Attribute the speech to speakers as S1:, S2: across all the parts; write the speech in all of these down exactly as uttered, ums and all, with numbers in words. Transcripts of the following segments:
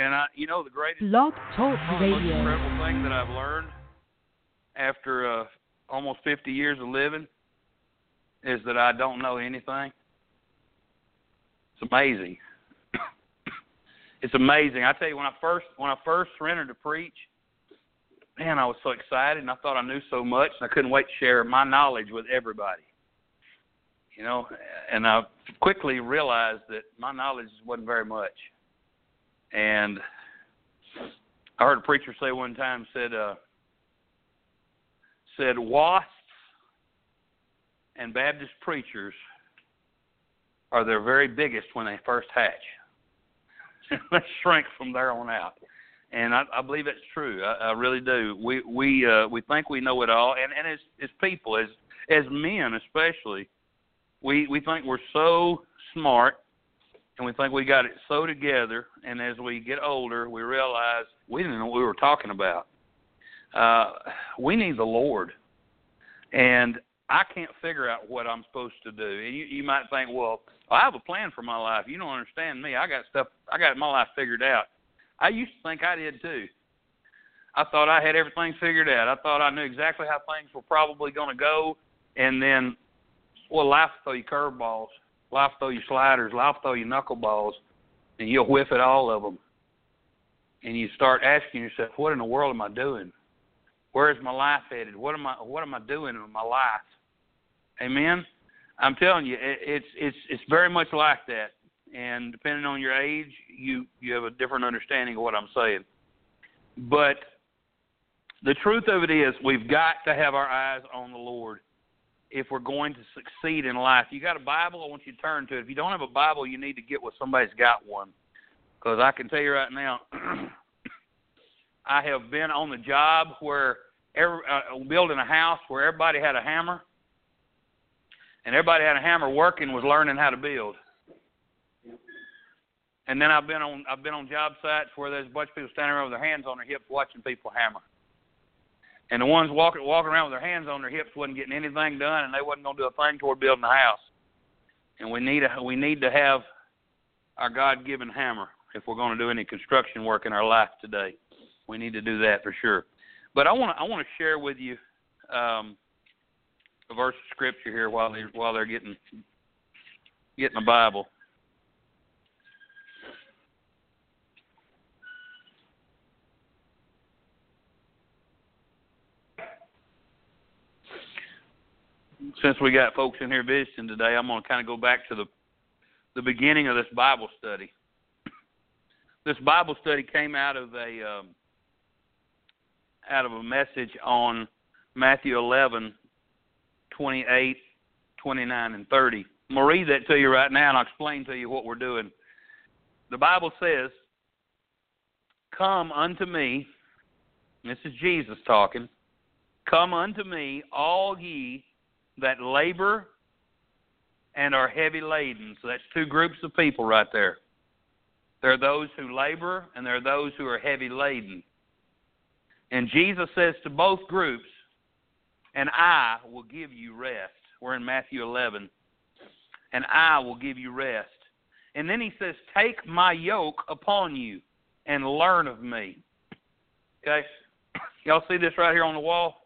S1: and I, you know, the greatest,
S2: Blog Talk
S1: probably most
S2: Radio.
S1: incredible thing that I've learned after uh, almost fifty years of living is that I don't know anything. It's amazing. It's amazing. I tell you, when I first when I first surrendered to preach, man, I was so excited, and I thought I knew so much, and I couldn't wait to share my knowledge with everybody. You know, and I quickly realized that my knowledge wasn't very much. And I heard a preacher say one time, said, uh, said wasps and Baptist preachers are their very biggest when they first hatch. They shrink from there on out. And I, I believe that's true. I, I really do. We we uh, we think we know it all, and, and as as people, as as men especially, we we think we're so smart, and we think we got it so together. And as we get older, we realize we didn't know what we were talking about. Uh, we need the Lord, and I can't figure out what I'm supposed to do. And you, you might think, well, I have a plan for my life. You don't understand me. I got stuff. I got my life figured out. I used to think I did too. I thought I had everything figured out. I thought I knew exactly how things were probably going to go. And then, well, life will throw you curveballs. Life will throw you sliders. Life will throw you knuckleballs. And you'll whiff at all of them. And you start asking yourself, what in the world am I doing? Where is my life headed? What am I What am I doing with my life? Amen? I'm telling you, it, it's it's it's very much like that. And depending on your age, you, you have a different understanding of what I'm saying. But the truth of it is, we've got to have our eyes on the Lord if we're going to succeed in life. You got a Bible? I want you to turn to it. If you don't have a Bible, you need to get with somebody's got one. Because I can tell you right now, I have been on the job where every, uh, building a house where everybody had a hammer, and everybody had a hammer working was learning how to build. And then I've been on I've been on job sites where there's a bunch of people standing around with their hands on their hips watching people hammer. And the ones walking walking around with their hands on their hips wasn't getting anything done, and they wasn't going to do a thing toward building a house. And we need a, we need to have our God-given hammer if we're going to do any construction work in our life today. We need to do that for sure. But I want to I want to share with you um, a verse of scripture here while they while they're getting getting the Bible. Since we got folks in here visiting today, I'm going to kind of go back to the the beginning of this Bible study. This Bible study came out of a um, out of a message on Matthew eleven, twenty-eight, twenty-nine, and thirty. I'm going to read that to you right now, and I'll explain to you what we're doing. The Bible says, "Come unto me," and this is Jesus talking, "Come unto me, all ye that labor and are heavy laden." So that's two groups of people right there. There are those who labor, and there are those who are heavy laden. And Jesus says to both groups, "And I will give you rest." We're in Matthew eleven. "And I will give you rest." And then he says, "Take my yoke upon you and learn of me." Okay? Y'all see this right here on the wall?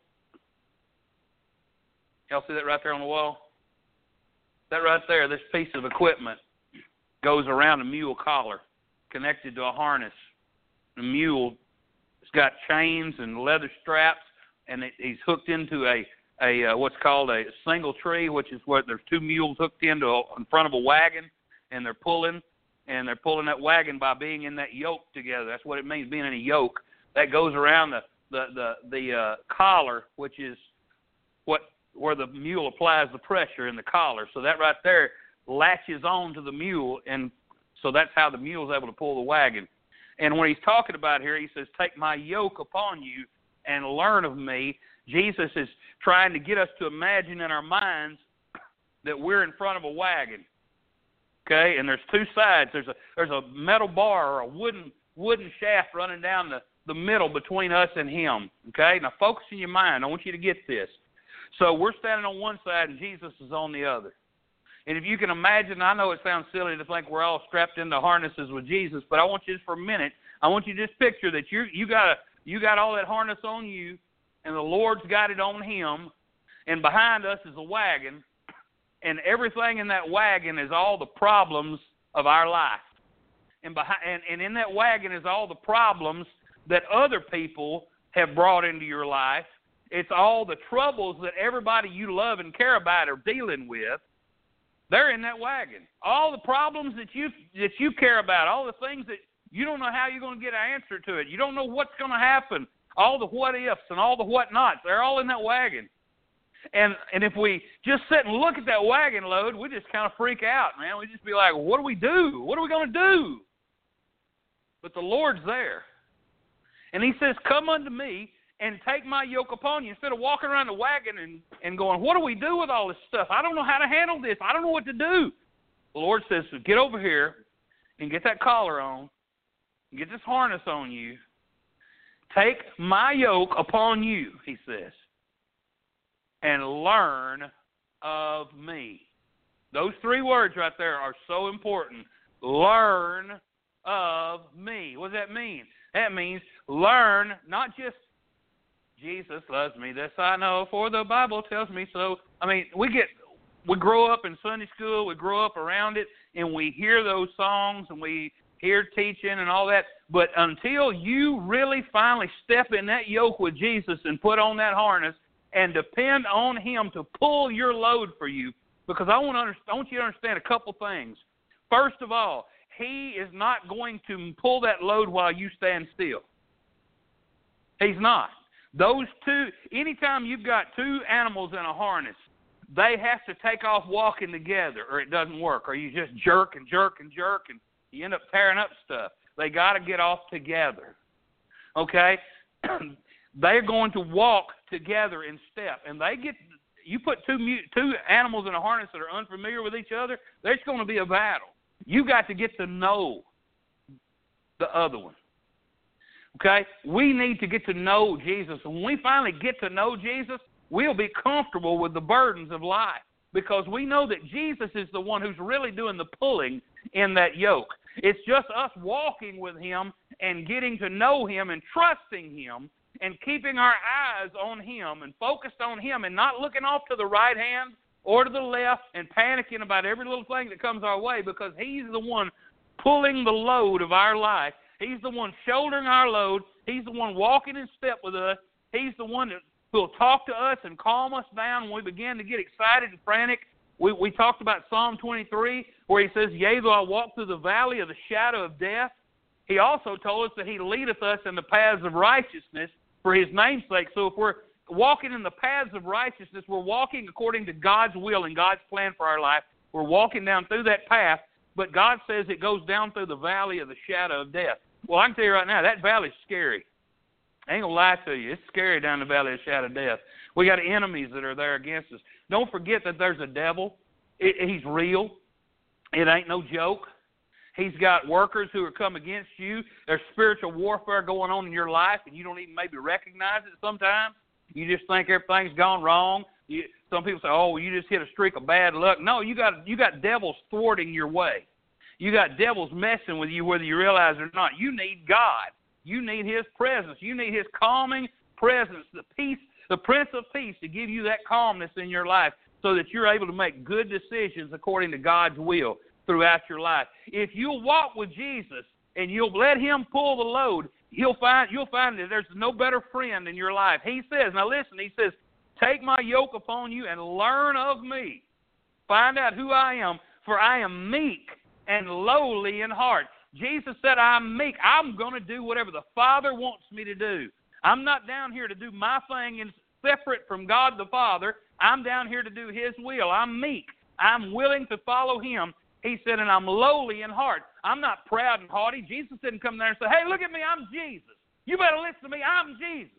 S1: Y'all see that right there on the wall? That right there, this piece of equipment goes around a mule collar, connected to a harness. The mule has got chains and leather straps, and it, he's hooked into a, a uh, what's called a single tree, which is where there's two mules hooked into a, in front of a wagon, and they're pulling, and they're pulling that wagon by being in that yoke together. That's what it means, being in a yoke. That goes around the the the, the uh, collar, which is what where the mule applies the pressure in the collar. So that right there latches on to the mule, and so that's how the mule is able to pull the wagon. And when he's talking about here, he says, "Take my yoke upon you and learn of me." Jesus is trying to get us to imagine in our minds that we're in front of a wagon. Okay, and there's two sides. There's a there's a metal bar or a wooden wooden shaft running down the, the middle between us and him. Okay, now focus in your mind. I want you to get this. So we're standing on one side and Jesus is on the other. And if you can imagine, I know it sounds silly to think we're all strapped into harnesses with Jesus, but I want you just for a minute, I want you to just picture that you you got a, you got all that harness on you, and the Lord's got it on him, and behind us is a wagon, and everything in that wagon is all the problems of our life. And, behind, and, and in that wagon is all the problems that other people have brought into your life. It's all the troubles that everybody you love and care about are dealing with. They're in that wagon. All the problems that you that you care about, all the things that you don't know how you're going to get an answer to it. You don't know what's going to happen. All the what-ifs and all the what-nots, they're all in that wagon. And and if we just sit and look at that wagon load, we just kind of freak out, man. We just be like, what do we do? What are we going to do? But the Lord's there. And he says, come unto me and take my yoke upon you. Instead of walking around the wagon and, and going, what do we do with all this stuff? I don't know how to handle this. I don't know what to do. The Lord says, so get over here and get that collar on, and get this harness on you. Take my yoke upon you, he says, and learn of me. Those three words right there are so important. Learn of me. What does that mean? That means learn, not just Jesus loves me, this I know, for the Bible tells me so. I mean, we get, we grow up in Sunday school, we grow up around it, and we hear those songs, and we hear teaching and all that. But until you really finally step in that yoke with Jesus and put on that harness and depend on him to pull your load for you, because I want, to understand, I want you to understand a couple things. First of all, he is not going to pull that load while you stand still. He's not. Those two, anytime you've got two animals in a harness, they have to take off walking together or it doesn't work, or you just jerk and jerk and jerk and you end up tearing up stuff. They got to get off together. Okay? They're going to walk together in step, and they get. You put two two animals in a harness that are unfamiliar with each other, there's going to be a battle. You got to get to know the other one. Okay? We need to get to know Jesus. And when we finally get to know Jesus, we'll be comfortable with the burdens of life because we know that Jesus is the one who's really doing the pulling in that yoke. It's just us walking with him and getting to know him and trusting him and keeping our eyes on him and focused on him and not looking off to the right hand or to the left and panicking about every little thing that comes our way because he's the one pulling the load of our life. He's the one shouldering our load. He's the one walking in step with us. He's the one that will talk to us and calm us down when we begin to get excited and frantic. We, we talked about Psalm twenty-three where he says, yea, though I walk through the valley of the shadow of death. He also told us that he leadeth us in the paths of righteousness for his name's sake. So if we're walking in the paths of righteousness, we're walking according to God's will and God's plan for our life. We're walking down through that path, but God says it goes down through the valley of the shadow of death. Well, I can tell you right now, that valley's scary. I ain't going to lie to you. It's scary down the valley of the shadow of death. We got enemies that are there against us. Don't forget that there's a devil. It, he's real. It ain't no joke. He's got workers who are come against you. There's spiritual warfare going on in your life, and you don't even maybe recognize it sometimes. You just think everything's gone wrong. You, some people say, oh, well, you just hit a streak of bad luck. No, you got you got devils thwarting your way. You got devils messing with you whether you realize it or not. You need God. You need his presence. You need his calming presence, the peace, the Prince of Peace to give you that calmness in your life so that you're able to make good decisions according to God's will throughout your life. If you'll walk with Jesus and you'll let him pull the load, you'll find, you'll find that there's no better friend in your life. He says, now listen, he says, take my yoke upon you and learn of me. Find out who I am, for I am meek and lowly in heart. Jesus said, I'm meek. I'm going to do whatever the Father wants me to do. I'm not down here to do my thing and separate from God the Father. I'm down here to do his will. I'm meek. I'm willing to follow him. He said, and I'm lowly in heart. I'm not proud and haughty. Jesus didn't come there and say, hey, look at me, I'm Jesus. You better listen to me, I'm Jesus.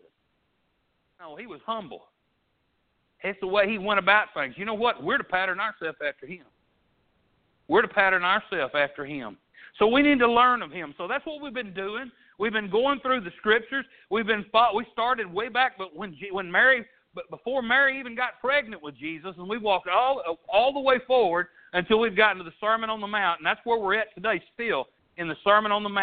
S1: No, he was humble. It's the way he went about things. You know what? We're to pattern ourselves after him. We're to pattern ourselves after him. So we need to learn of him. So that's what we've been doing. We've been going through the scriptures. We've been we started way back, but when when Mary, but before Mary even got pregnant with Jesus, and we walked all all the way forward until we've gotten to the Sermon on the Mount, and that's where we're at today, still in the Sermon on the Mount.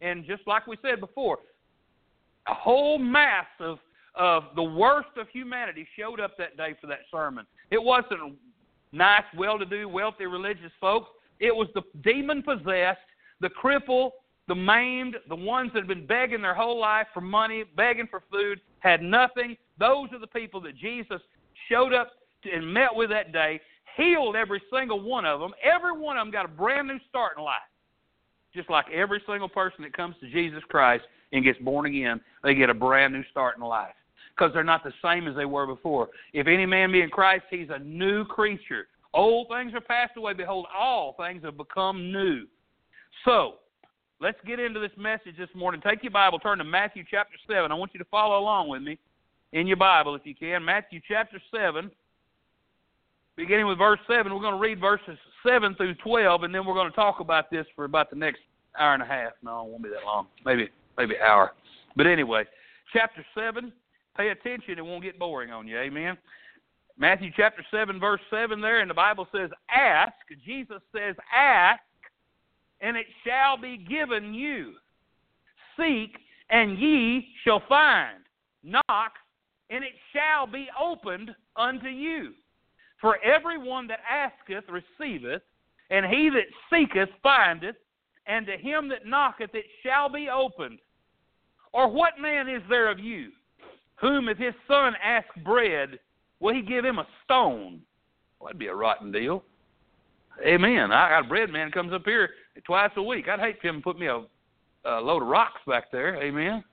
S1: And just like we said before, a whole mass of, of the worst of humanity showed up that day for that sermon. It wasn't nice, well-to-do, wealthy, religious folks. It was the demon-possessed, the crippled, the maimed, the ones that had been begging their whole life for money, begging for food, had nothing. Those are the people that Jesus showed up to and met with that day, healed every single one of them. Every one of them got a brand new start in life. Just like every single person that comes to Jesus Christ and gets born again, they get a brand new start in life because they're not the same as they were before. If any man be in Christ, he's a new creature. Old things are passed away. Behold, all things have become new. So, let's get into this message this morning. Take your Bible, turn to Matthew chapter seven. I want you to follow along with me in your Bible if you can. Matthew chapter seven, beginning with verse seven. We're going to read verses seven through twelve, and then we're going to talk about this for about the next hour and a half. No, it won't be that long. Maybe maybe an hour. But anyway, chapter seven, pay attention. It won't get boring on you. Amen. Matthew chapter seven, verse seven there, and the Bible says, ask. Jesus says, ask, and it shall be given you. Seek, and ye shall find. Knock, and it shall be opened unto you. For everyone that asketh receiveth, and he that seeketh findeth, and to him that knocketh it shall be opened. Or what man is there of you, whom if his son ask bread, will he give him a stone? Well, that'd be a rotten deal. Amen. I got a bread man comes up here twice a week. I'd hate for him to put me a, a load of rocks back there. Amen.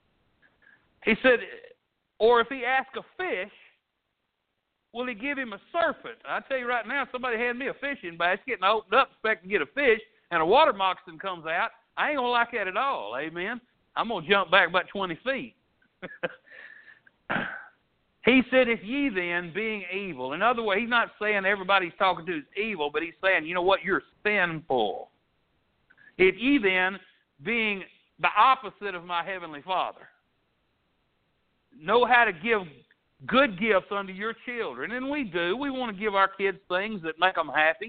S1: He said, or if he ask a fish, will he give him a serpent? I tell you right now, somebody had me a fishing basket and I opened up expecting to get a fish, and a water moccasin comes out. I ain't going to like that at all. Amen. I'm going to jump back about twenty feet. He said, if ye then, being evil. In other words, he's not saying everybody he's talking to is evil, but he's saying, you know what, you're sinful. If ye then, being the opposite of my heavenly Father, know how to give good gifts unto your children, and we do. We want to give our kids things that make them happy.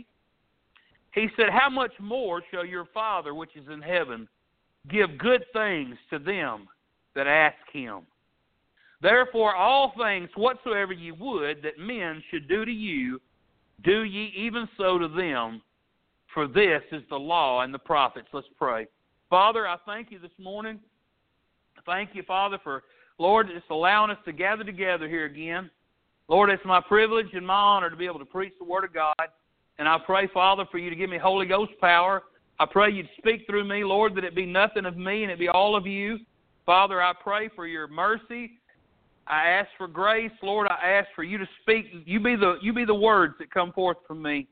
S1: He said, how much more shall your Father, which is in heaven, give good things to them that ask him? Therefore, all things whatsoever ye would that men should do to you, do ye even so to them, for this is the law and the prophets. Let's pray. Father, I thank you this morning. Thank you, Father, for, Lord, just allowing us to gather together here again. Lord, it's my privilege and my honor to be able to preach the Word of God. And I pray, Father, for you to give me Holy Ghost power. I pray you'd speak through me, Lord, that it be nothing of me and it be all of you. Father, I pray for your mercy. I ask for grace, Lord. I ask for you to speak. You be the you be the words that come forth from me.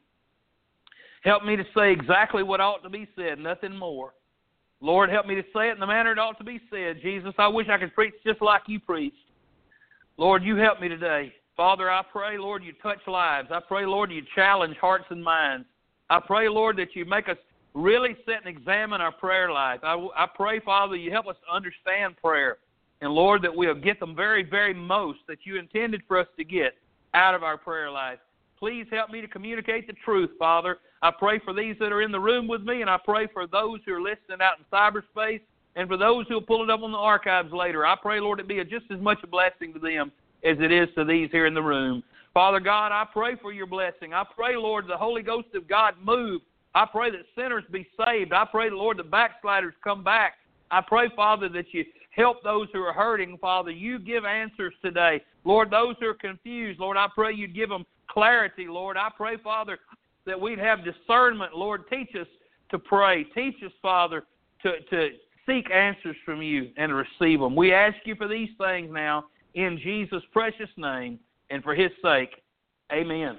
S1: Help me to say exactly what ought to be said, nothing more. Lord, help me to say it in the manner it ought to be said. Jesus, I wish I could preach just like you preached. Lord, you help me today. Father, I pray, Lord, you touch lives. I pray, Lord, you challenge hearts and minds. I pray, Lord, that you make us really sit and examine our prayer life. I, I pray, Father, you help us to understand prayer. And, Lord, that we'll get the very, very most that you intended for us to get out of our prayer life. Please help me to communicate the truth, Father. I pray for these that are in the room with me, and I pray for those who are listening out in cyberspace, and for those who will pull it up on the archives later. I pray, Lord, it be a, just as much a blessing to them as it is to these here in the room. Father God, I pray for your blessing. I pray, Lord, the Holy Ghost of God move. I pray that sinners be saved. I pray, Lord, the backsliders come back. I pray, Father, that you help those who are hurting, Father. You give answers today. Lord, those who are confused, Lord, I pray you'd give them clarity, Lord. I pray, Father, that we'd have discernment. Lord, teach us to pray. Teach us, Father, to, to seek answers from you and to receive them. We ask you for these things now in Jesus' precious name and for his sake. Amen.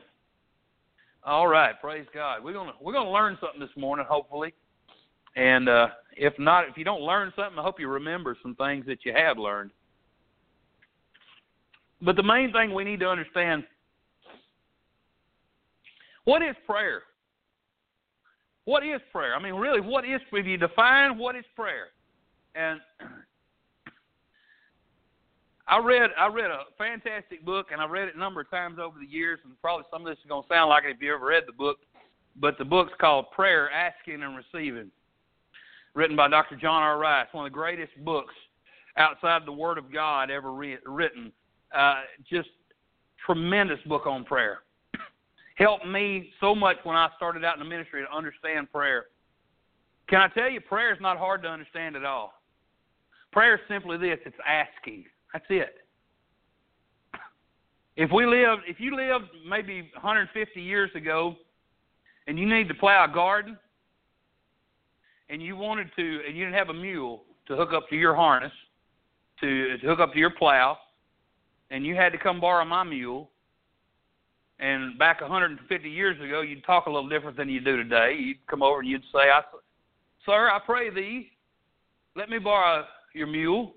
S1: All right, praise God. We're gonna we're gonna learn something this morning, hopefully. And uh, if not, if you don't learn something, I hope you remember some things that you have learned. But the main thing we need to understand, what is prayer? What is prayer? I mean, really, what is, if you define what is prayer? And I read I read a fantastic book, and I've read it a number of times over the years, and probably some of this is going to sound like it if you ever read the book, but the book's called Prayer, Asking and Receiving. written by Doctor John R. Rice, one of the greatest books outside the Word of God ever re- written. Uh, just tremendous book on prayer. Helped me so much when I started out in the ministry to understand prayer. Can I tell you, prayer is not hard to understand at all. Prayer is simply this, it's asking. That's it. If we lived, if you lived maybe one hundred fifty years ago and you needed to plow a garden and you wanted to, and you didn't have a mule to hook up to your harness, to, to hook up to your plow, and you had to come borrow my mule, and back one hundred fifty years ago, you'd talk a little different than you do today. You'd come over and you'd say, I, Sir, I pray thee, let me borrow your mule.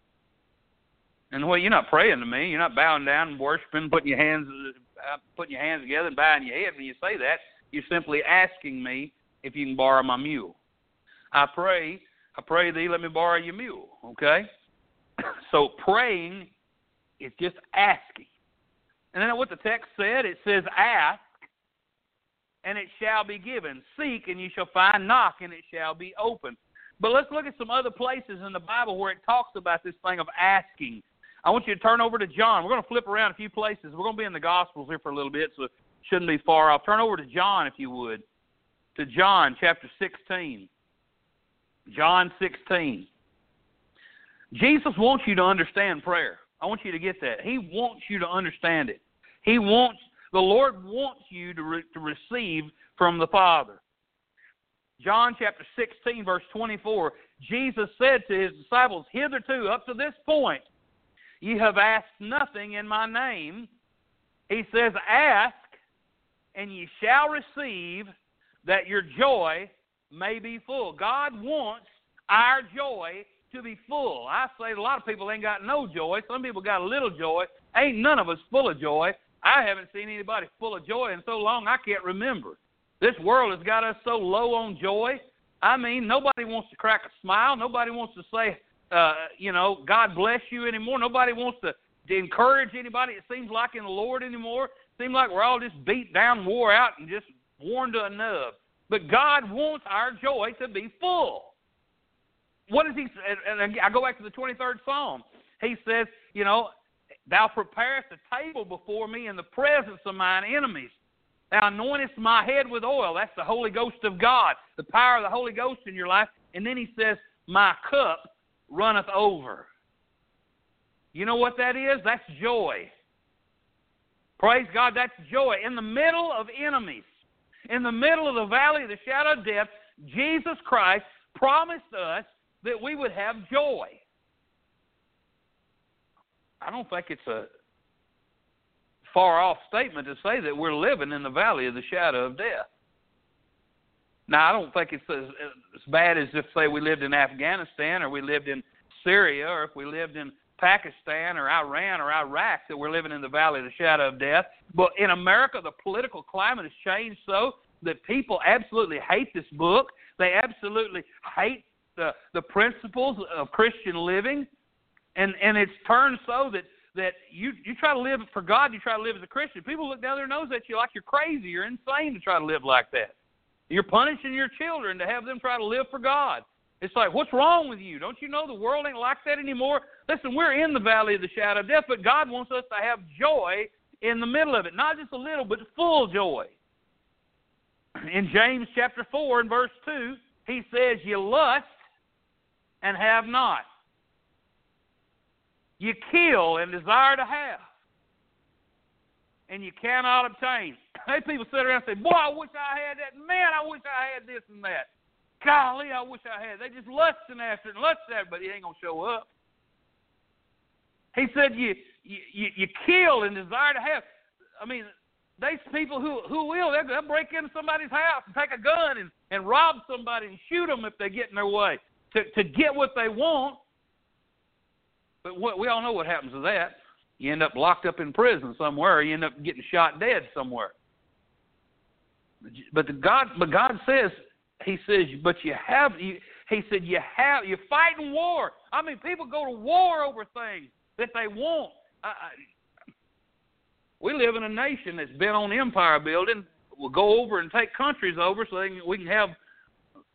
S1: And well, you're not praying to me. You're not bowing down and worshiping, putting your hands, uh, putting your hands together and bowing your head when you say that. You're simply asking me if you can borrow my mule. I pray, I pray thee, let me borrow your mule. Okay? So praying is just asking. And then what the text said, it says, ask, and it shall be given. Seek, and you shall find. Knock, and it shall be opened. But let's look at some other places in the Bible where it talks about this thing of asking. I want you to turn over to John. We're going to flip around a few places. We're going to be in the Gospels here for a little bit, so it shouldn't be far off. Turn over to John, if you would, to John chapter sixteen. John sixteen. Jesus wants you to understand prayer. I want you to get that. He wants you to understand it. He wants, the Lord wants you to, re, to receive from the Father. John chapter sixteen, verse twenty-four, Jesus said to his disciples, hitherto, up to this point, ye have asked nothing in my name. He says, ask, and ye shall receive, that your joy may be full. God wants our joy to be full. I say a lot of people ain't got no joy. Some people got a little joy. Ain't none of us full of joy. I haven't seen anybody full of joy in so long I can't remember. This world has got us so low on joy. I mean, nobody wants to crack a smile. Nobody wants to say, uh, you know, God bless you anymore. Nobody wants to, to encourage anybody, it seems like, in the Lord anymore. It seems like we're all just beat down, wore out, and just worn to a nub. But God wants our joy to be full. What does he say? And I go back to the twenty-third Psalm. He says, you know, thou preparest a table before me in the presence of mine enemies. Thou anointest my head with oil. That's the Holy Ghost of God, the power of the Holy Ghost in your life. And then he says, my cup runneth over. You know what that is? That's joy. Praise God, that's joy. In the middle of enemies, in the middle of the valley of the shadow of death, Jesus Christ promised us that we would have joy. I don't think it's a far-off statement to say that we're living in the valley of the shadow of death. Now, I don't think it's as, as bad as if, say, we lived in Afghanistan or we lived in Syria or if we lived in Pakistan or Iran or Iraq that we're living in the valley of the shadow of death. But in America, the political climate has changed so that people absolutely hate this book. They absolutely hate the, the principles of Christian living. And, and it's turned so that that you, you try to live for God, you try to live as a Christian. People look down their nose at you like you're crazy, you're insane to try to live like that. You're punishing your children to have them try to live for God. It's like, what's wrong with you? Don't you know the world ain't like that anymore? Listen, we're in the valley of the shadow of death, but God wants us to have joy in the middle of it. Not just a little, but full joy. In James chapter four and verse two, he says, you lust and have not. You kill and desire to have, and you cannot obtain. Hey, people sit around and say, boy, I wish I had that. Man, I wish I had this and that. Golly, I wish I had. They just lusting after it and lusting after it, but it ain't going to show up. He said you, you, you kill and desire to have. I mean, there's people who, who will. They'll, they'll break into somebody's house and take a gun and, and rob somebody and shoot them if they get in their way to, to get what they want. But what, we all know what happens to that. You end up locked up in prison somewhere, or you end up getting shot dead somewhere. But the God, but God says, He says, but you have. You, he said, you have. You're fighting war. I mean, people go to war over things that they want. I, I, we live in a nation that's bent on empire building. We'll go over and take countries over so they can, we can have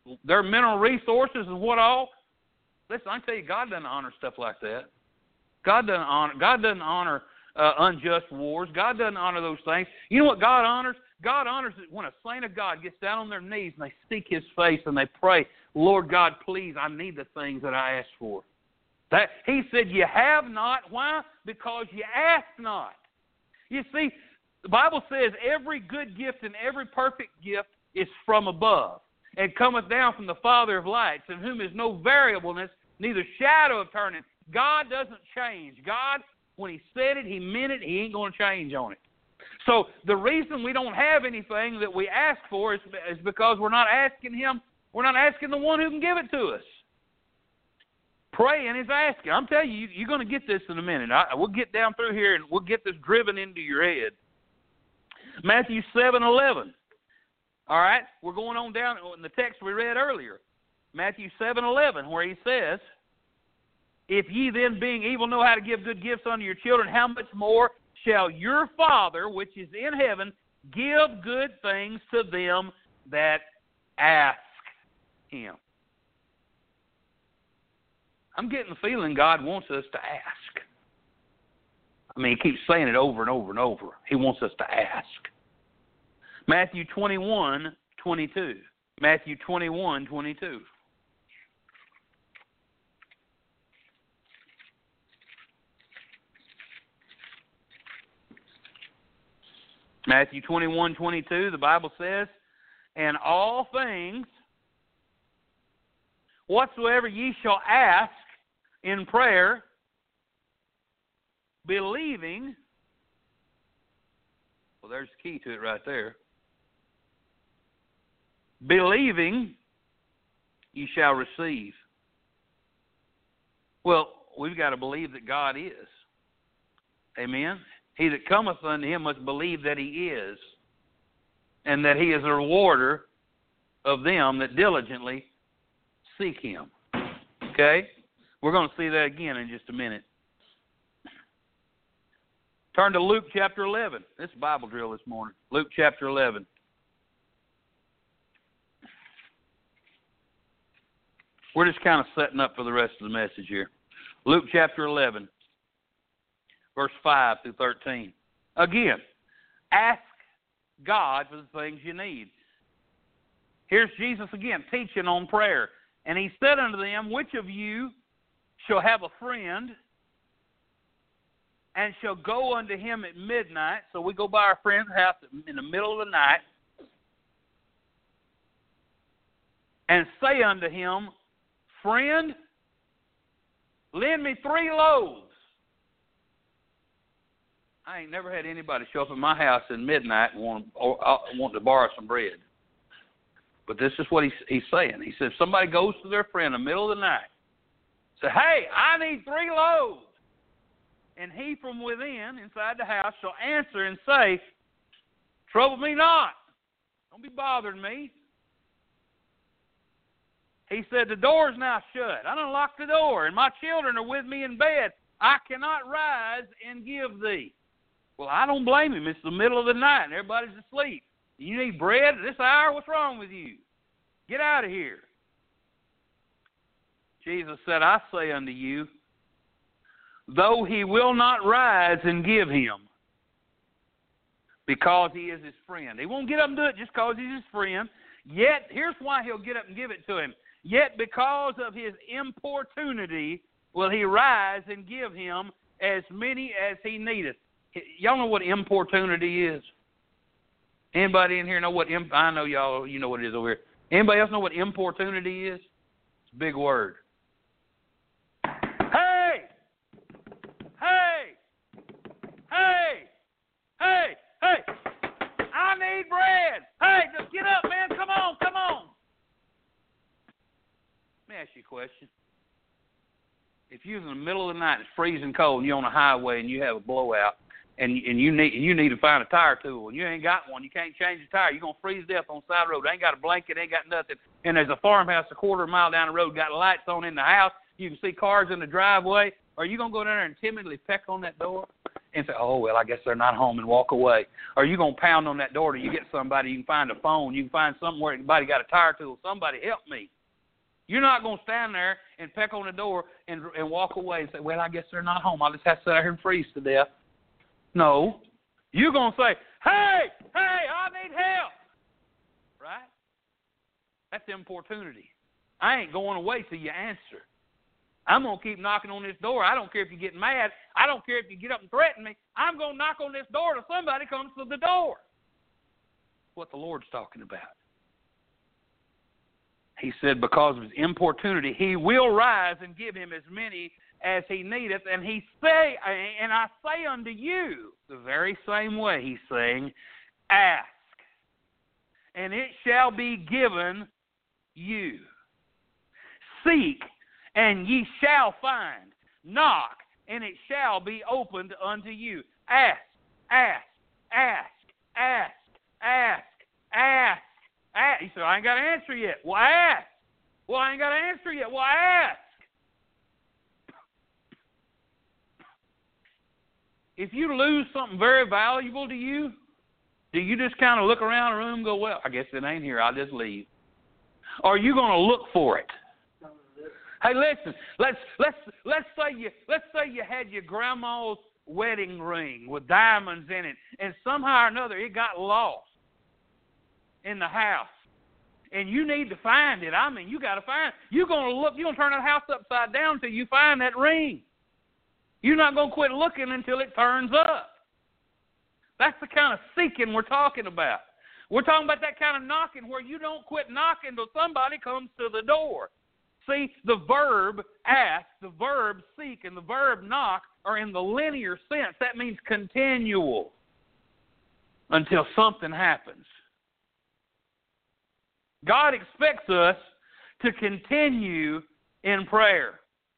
S1: their mineral resources and what all. Listen, I tell you, God doesn't honor stuff like that. God doesn't honor. God doesn't honor uh, unjust wars. God doesn't honor those things. You know what God honors? God honors it when a saint of God gets down on their knees and they seek His face and they pray, Lord God, please, I need the things that I asked for. That He said, you have not. Why? Because you ask not. You see, the Bible says every good gift and every perfect gift is from above, and cometh down from the Father of lights, in whom is no variableness, neither shadow of turning. God doesn't change. God, when He said it, He meant it. He ain't going to change on it. So the reason we don't have anything that we ask for is, is because we're not asking Him. We're not asking the one who can give it to us. Praying is asking. I'm telling you, you're going to get this in a minute. I, we'll get down through here and we'll get this driven into your head. Matthew seven eleven. All right, we're going on down in the text we read earlier. Matthew seven eleven, where He says, if ye then being evil know how to give good gifts unto your children, how much more shall your Father, which is in heaven, give good things to them that ask Him? I'm getting the feeling God wants us to ask. I mean, He keeps saying it over and over and over. He wants us to ask. Matthew twenty-one twenty-two. Matthew twenty-one twenty-two. Matthew twenty-one twenty-two, the Bible says, and all things whatsoever ye shall ask in prayer, believing, well, there's the key to it right there. Believing, ye shall receive. Well, we've got to believe that God is. Amen? He that cometh unto Him must believe that He is, and that He is a rewarder of them that diligently seek Him. Okay? We're going to see that again in just a minute. Turn to Luke chapter eleven. This is a Bible drill this morning. Luke chapter eleven. We're just kind of setting up for the rest of the message here. Luke chapter eleven, verse five through thirteen. Again, ask God for the things you need. Here's Jesus again teaching on prayer. And He said unto them, which of you shall have a friend and shall go unto him at midnight? So we go by our friend's house in the middle of the night and say unto him, friend, lend me three loaves. I ain't never had anybody show up at my house at midnight and want, or, uh, want to borrow some bread. But this is what he's, he's saying. He says, somebody goes to their friend in the middle of the night, say, hey, I need three loaves. And he from within, inside the house, shall answer and say, trouble me not. Don't be bothering me. He said, the door's now shut. I done locked the door, and my children are with me in bed. I cannot rise and give thee. Well, I don't blame him. It's the middle of the night, and everybody's asleep. You need bread at this hour? What's wrong with you? Get out of here. Jesus said, I say unto you, though he will not rise and give him, because he is his friend. He won't get up and do it just because he's his friend. Yet, here's why he'll get up and give it to him. Yet, because of his importunity, will he rise and give him as many as he needeth. Y'all know what importunity is? Anybody in here know what, imp- I know y'all, you know what it is over here. Anybody else know what importunity is? It's a big word. Hey! Hey! Hey! Hey! Hey! I need bread! Hey, just get up, man! Come on, come on! Let me ask you a question. If you're in the middle of the night, it's freezing cold, and you're on a highway and you have a blowout, and and you need you need to find a tire tool, and you ain't got one, you can't change the tire, you're going to freeze to death on the side of the road. Ain't got a blanket, ain't got nothing, and there's a farmhouse a quarter of a mile down the road, got lights on in the house, you can see cars in the driveway. Are you going to go down there and timidly peck on that door? and say, oh, well, I guess they're not home, and walk away? Or are you going to pound on that door till you get somebody, you can find a phone, you can find something where anybody got a tire tool, somebody help me. You're not going to stand there and peck on the door and, and walk away and say, well, I guess they're not home. I'll just have to sit out here and freeze to death. No. You're going to say, hey, hey, I need help. Right? That's importunity. I ain't going away till you answer. I'm going to keep knocking on this door. I don't care if you get mad. I don't care if you get up and threaten me. I'm going to knock on this door till somebody comes to the door. That's what the Lord's talking about. He said, because of his importunity, he will rise and give him as many as he needeth. And he say, and I say unto you, the very same way he's saying, ask, and it shall be given you. Seek, and ye shall find. Knock, and it shall be opened unto you. Ask, ask, ask, ask, ask, ask. Ask. He said, I ain't got an answer yet. Well, ask. Well, I ain't got an answer yet. Well, ask. If you lose something very valuable to you, do you just kind of look around the room and go, well, I guess it ain't here. I'll just leave. Or are you going to look for it? Hey, listen. Let's let's let's say you let's say you had your grandma's wedding ring with diamonds in it, and somehow or another it got lost in the house, and you need to find it. I mean, you got to find it. You're going to look, you're going to turn that house upside down until you find that ring. You're not going to quit looking until it turns up. That's the kind of seeking we're talking about. We're talking about that kind of knocking where you don't quit knocking until somebody comes to the door. See, the verb ask, the verb seek, and the verb knock are in the linear sense. That means continual until something happens. God expects us to continue in prayer.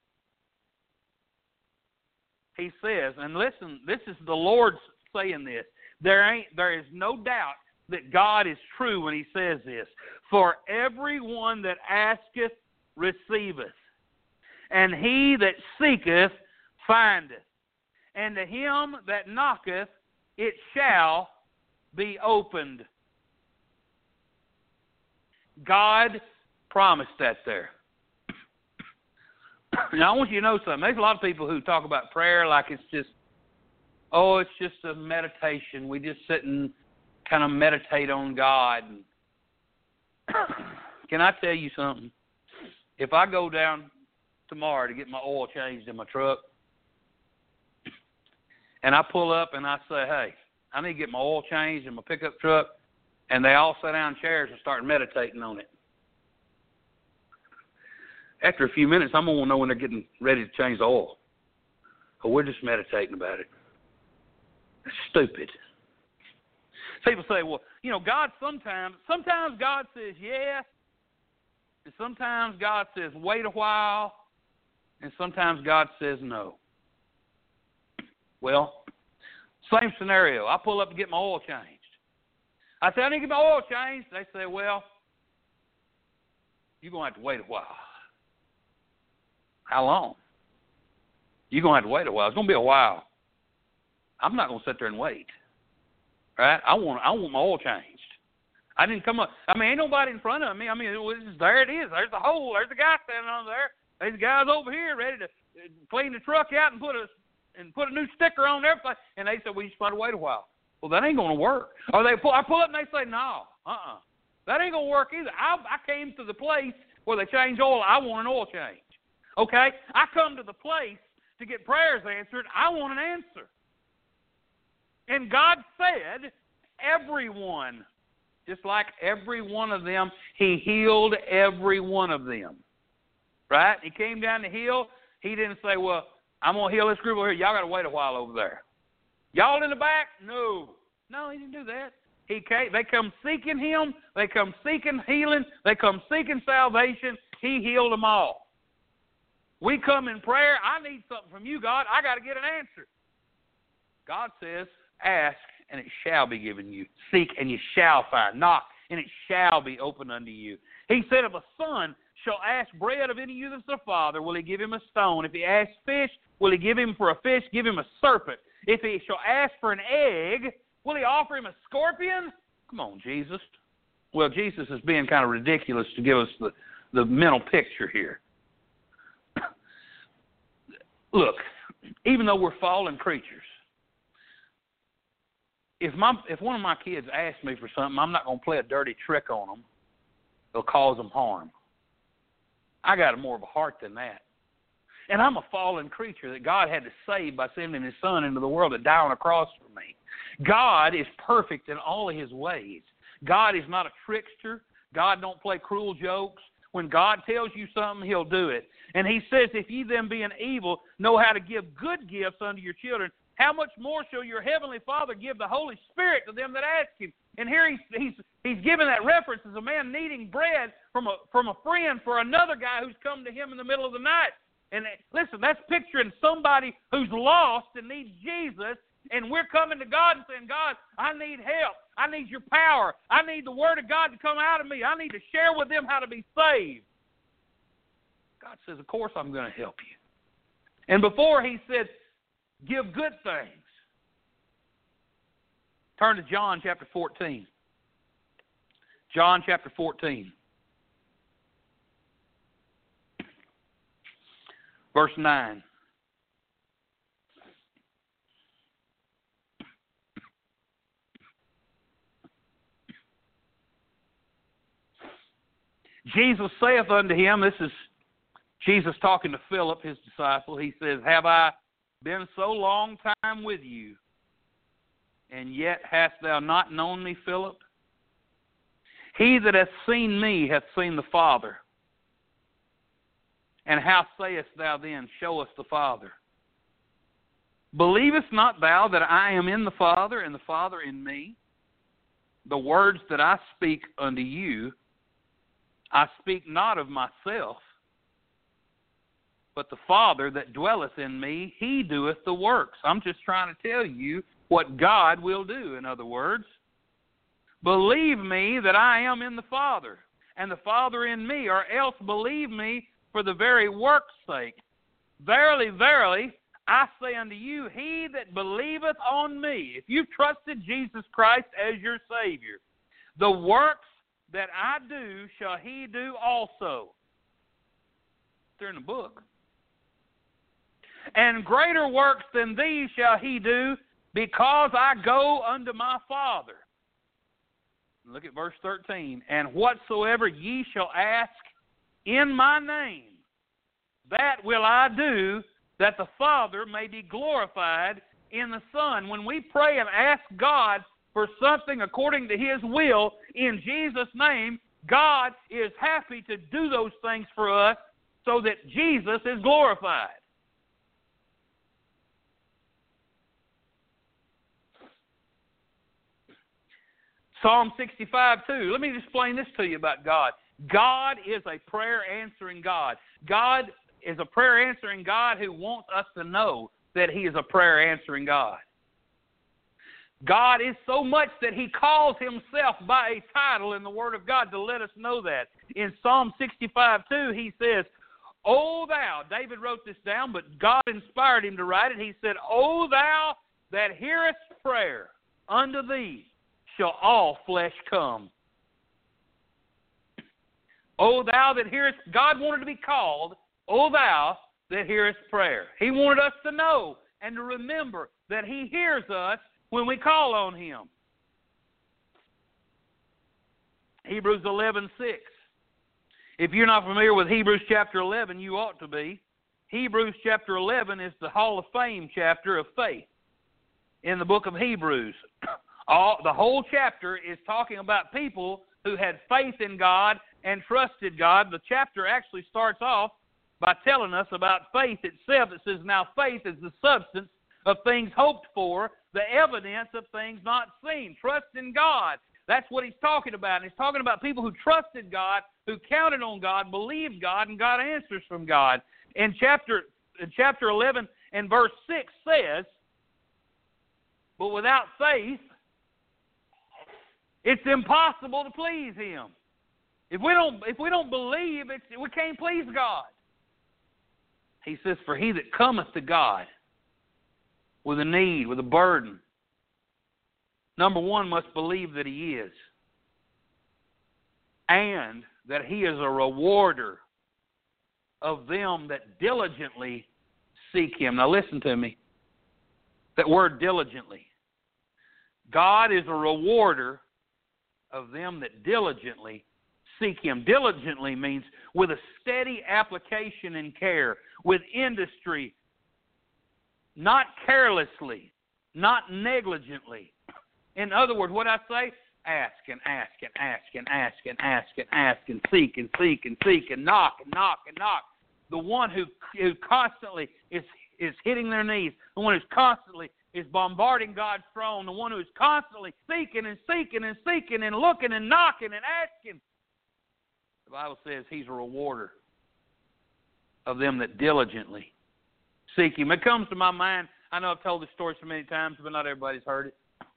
S1: He says, and listen, this is the Lord saying this. There ain't, there is no doubt that God is true when he says this. For everyone that asketh receiveth, and he that seeketh findeth, and to him that knocketh it shall be opened. God promised that there. Now, I want you to know something. There's a lot of people who talk about prayer like it's just, oh, it's just a meditation. We just sit and kind of meditate on God. Can I tell you something? If I go down tomorrow to get my oil changed in my truck, and I pull up and I say, hey, I need to get my oil changed in my pickup truck, and they all sit down in chairs and start meditating on it. After a few minutes, I'm going to know when they're getting ready to change the oil. But we're just meditating about it. It's stupid. People say, well, you know, God sometimes, sometimes God says yes, and sometimes God says wait a while, and sometimes God says no. Well, same scenario. I pull up to get my oil changed. I say, I need to get my oil changed. They say, well, you're going to have to wait a while. How long? You're going to have to wait a while. It's going to be a while. I'm not going to sit there and wait. Right? I want I want my oil changed. I didn't come up. I mean, ain't nobody in front of me. I mean, it was, there it is. There's the hole. There's the guy standing on there. There's guys over here ready to clean the truck out and put a and put a new sticker on there. And they said, well, you just got to wait a while. Well, that ain't going to work. Or they pull, I pull up and they say, no, uh-uh. That ain't going to work either. I, I came to the place where they change oil. I want an oil change. Okay? I come to the place to get prayers answered. I want an answer. And God said, everyone, just like every one of them, he healed every one of them. Right? He came down the hill. He didn't say, well, I'm going to heal this group over here. Y'all got to wait a while over there. Y'all in the back? No. No, he didn't do that. He came, they come seeking him. They come seeking healing. They come seeking salvation. He healed them all. We come in prayer. I need something from you, God. I got to get an answer. God says, ask, and it shall be given you. Seek, and you shall find. Knock, and it shall be opened unto you. He said, if a son shall ask bread of any of you that's a father, will he give him a stone? If he asks fish, Will he give him for a fish? Give him a serpent. If he shall ask for an egg, will he offer him a scorpion? Come on, Jesus. Well, Jesus is being kind of ridiculous to give us the, the mental picture here. Look, even though we're fallen creatures, if my if one of my kids asks me for something, I'm not going to play a dirty trick on them. It'll cause them harm. I got more of a heart than that. And I'm a fallen creature that God had to save by sending His Son into the world to die on a cross for me. God is perfect in all of His ways. God is not a trickster. God don't play cruel jokes. When God tells you something, He'll do it. And He says, if ye then being evil know how to give good gifts unto your children, how much more shall your heavenly Father give the Holy Spirit to them that ask Him? And here he's he's he's given that reference as a man needing bread from a from a friend for another guy who's come to him in the middle of the night. And listen, that's picturing somebody who's lost and needs Jesus, and we're coming to God and saying, God, I need help. I need your power. I need the Word of God to come out of me. I need to share with them how to be saved. God says, of course I'm going to help you. And before He said, give good things. Turn to John chapter fourteen. John chapter fourteen. Verse nine. Jesus saith unto him, this is Jesus talking to Philip, his disciple. He says, have I been so long time with you, and yet hast thou not known me, Philip? He that hath seen me hath seen the Father. And how sayest thou then, show us the Father? Believest not thou that I am in the Father, and the Father in me? The words that I speak unto you, I speak not of myself, but the Father that dwelleth in me, He doeth the works. I'm just trying to tell you what God will do, in other words. Believe me that I am in the Father, and the Father in me, or else believe me for the very work's sake. Verily, verily, I say unto you, he that believeth on me, if you've trusted Jesus Christ as your Savior, the works that I do shall he do also. They're in the book. And greater works than these shall he do, because I go unto my Father. Look at verse thirteen. And whatsoever ye shall ask in my name, that will I do, that the Father may be glorified in the Son. When we pray and ask God for something according to His will in Jesus' name, God is happy to do those things for us so that Jesus is glorified. Psalm sixty-five two. Let me explain this to you about God. God is a prayer-answering God. God is a prayer-answering God who wants us to know that He is a prayer-answering God. God is so much that He calls Himself by a title in the Word of God to let us know that. In Psalm sixty-five two, He says, O thou, David wrote this down, but God inspired him to write it. He said, O thou that hearest prayer, unto thee shall all flesh come. O thou that hearest, God wanted to be called, O thou that hearest prayer. He wanted us to know and to remember that He hears us when we call on Him. Hebrews eleven six. If you're not familiar with Hebrews chapter eleven, you ought to be. Hebrews chapter eleven is the Hall of Fame chapter of faith in the book of Hebrews. All, the whole chapter is talking about people who had faith in God and trusted God. The chapter actually starts off by telling us about faith itself. It says, now faith is the substance of things hoped for, the evidence of things not seen. Trust in God. That's what he's talking about. And he's talking about people who trusted God, who counted on God, believed God, and got answers from God. In chapter, in chapter eleven and verse six says, but without faith, it's impossible to please Him. If we don't, if we don't believe, it's, we can't please God. He says, for he that cometh to God with a need, with a burden, number one, must believe that he is, and that he is a rewarder of them that diligently seek him. Now listen to me. That word diligently. God is a rewarder of them that diligently seek him. Diligently means with a steady application and care, with industry, not carelessly, not negligently. In other words, what I say? Ask and ask and ask and ask and ask and ask and seek and seek and seek and knock and knock and knock. The one who who constantly is is hitting their knees, the one who's constantly is bombarding God's throne, the one who is constantly seeking and seeking and seeking and looking and knocking and asking. The Bible says he's a rewarder of them that diligently seek him. It comes to my mind, I know I've told this story so many times, but not everybody's heard it.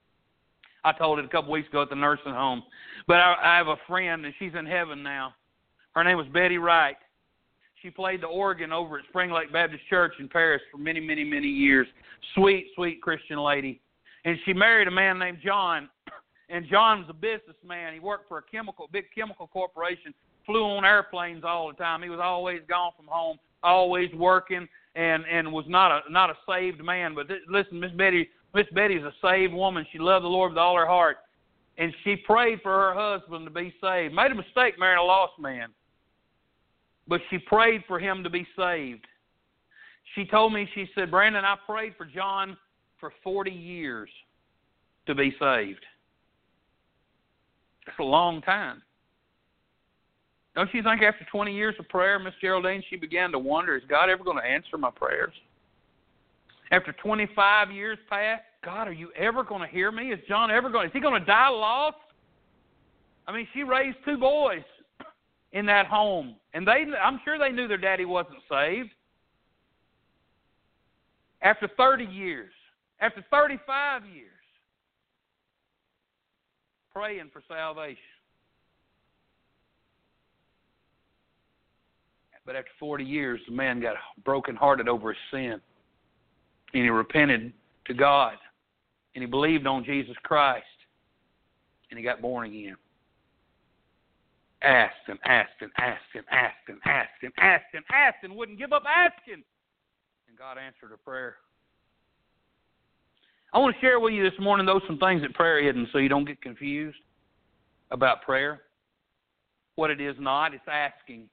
S1: I told it a couple weeks ago at the nursing home. But I, I have a friend, and she's in heaven now. Her name was Betty Wright. She played the organ over at Spring Lake Baptist Church in Paris for many, many, many years. Sweet, sweet Christian lady. And she married a man named John. And John was a businessman. He worked for a chemical, big chemical corporation, flew on airplanes all the time. He was always gone from home, always working, and, and was not a not a saved man. But th- listen, Miss Betty... Miss Betty's a saved woman. She loved the Lord with all her heart. And she prayed for her husband to be saved. Made a mistake marrying a lost man. But she prayed for him to be saved. She told me, she said, Brandon, I prayed for John for forty years to be saved. That's a long time. Don't you think after twenty years of prayer, Miss Geraldine, she began to wonder, is God ever going to answer my prayers? After twenty-five years passed, God, are you ever going to hear me? Is John ever going to, is he going to die lost? I mean, she raised two boys in that home. And they, I'm sure they knew their daddy wasn't saved. After thirty years, after thirty-five years, praying for salvation. But after forty years, the man got brokenhearted over his sin. And he repented to God. And he believed on Jesus Christ. And he got born again. Asked and asked and asked and asked and asked and asked and asked and wouldn't give up asking. And God answered her prayer. I want to share with you this morning, though, some things that prayer isn't, so you don't get confused about prayer. What it is not, it's asking.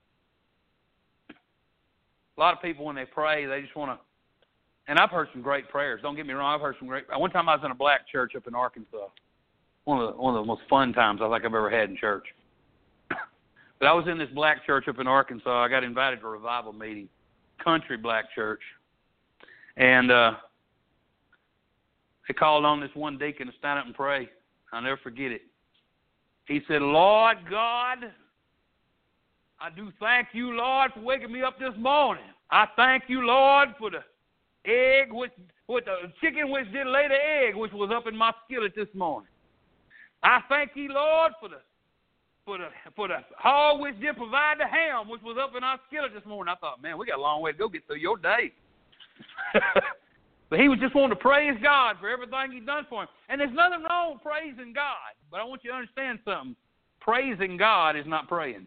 S1: A lot of people, when they pray, they just want to. And I've heard some great prayers. Don't get me wrong. I've heard some great. One time I was in a black church up in Arkansas. One of the, one of the most fun times I think I've ever had in church. But I was in this black church up in Arkansas. I got invited to a revival meeting, country black church, and uh, they called on this one deacon to stand up and pray. I'll never forget it. He said, "Lord God, I do thank you, Lord, for waking me up this morning. I thank you, Lord, for the egg, which, with the chicken which did lay the egg, which was up in my skillet this morning. I thank you, Lord, for the for the for the hog which did provide the ham, which was up in our skillet this morning." I thought, man, we got a long way to go get through your day. But he was just wanting to praise God for everything he's done for him. And there's nothing wrong with praising God. But I want you to understand something. Praising God is not praying.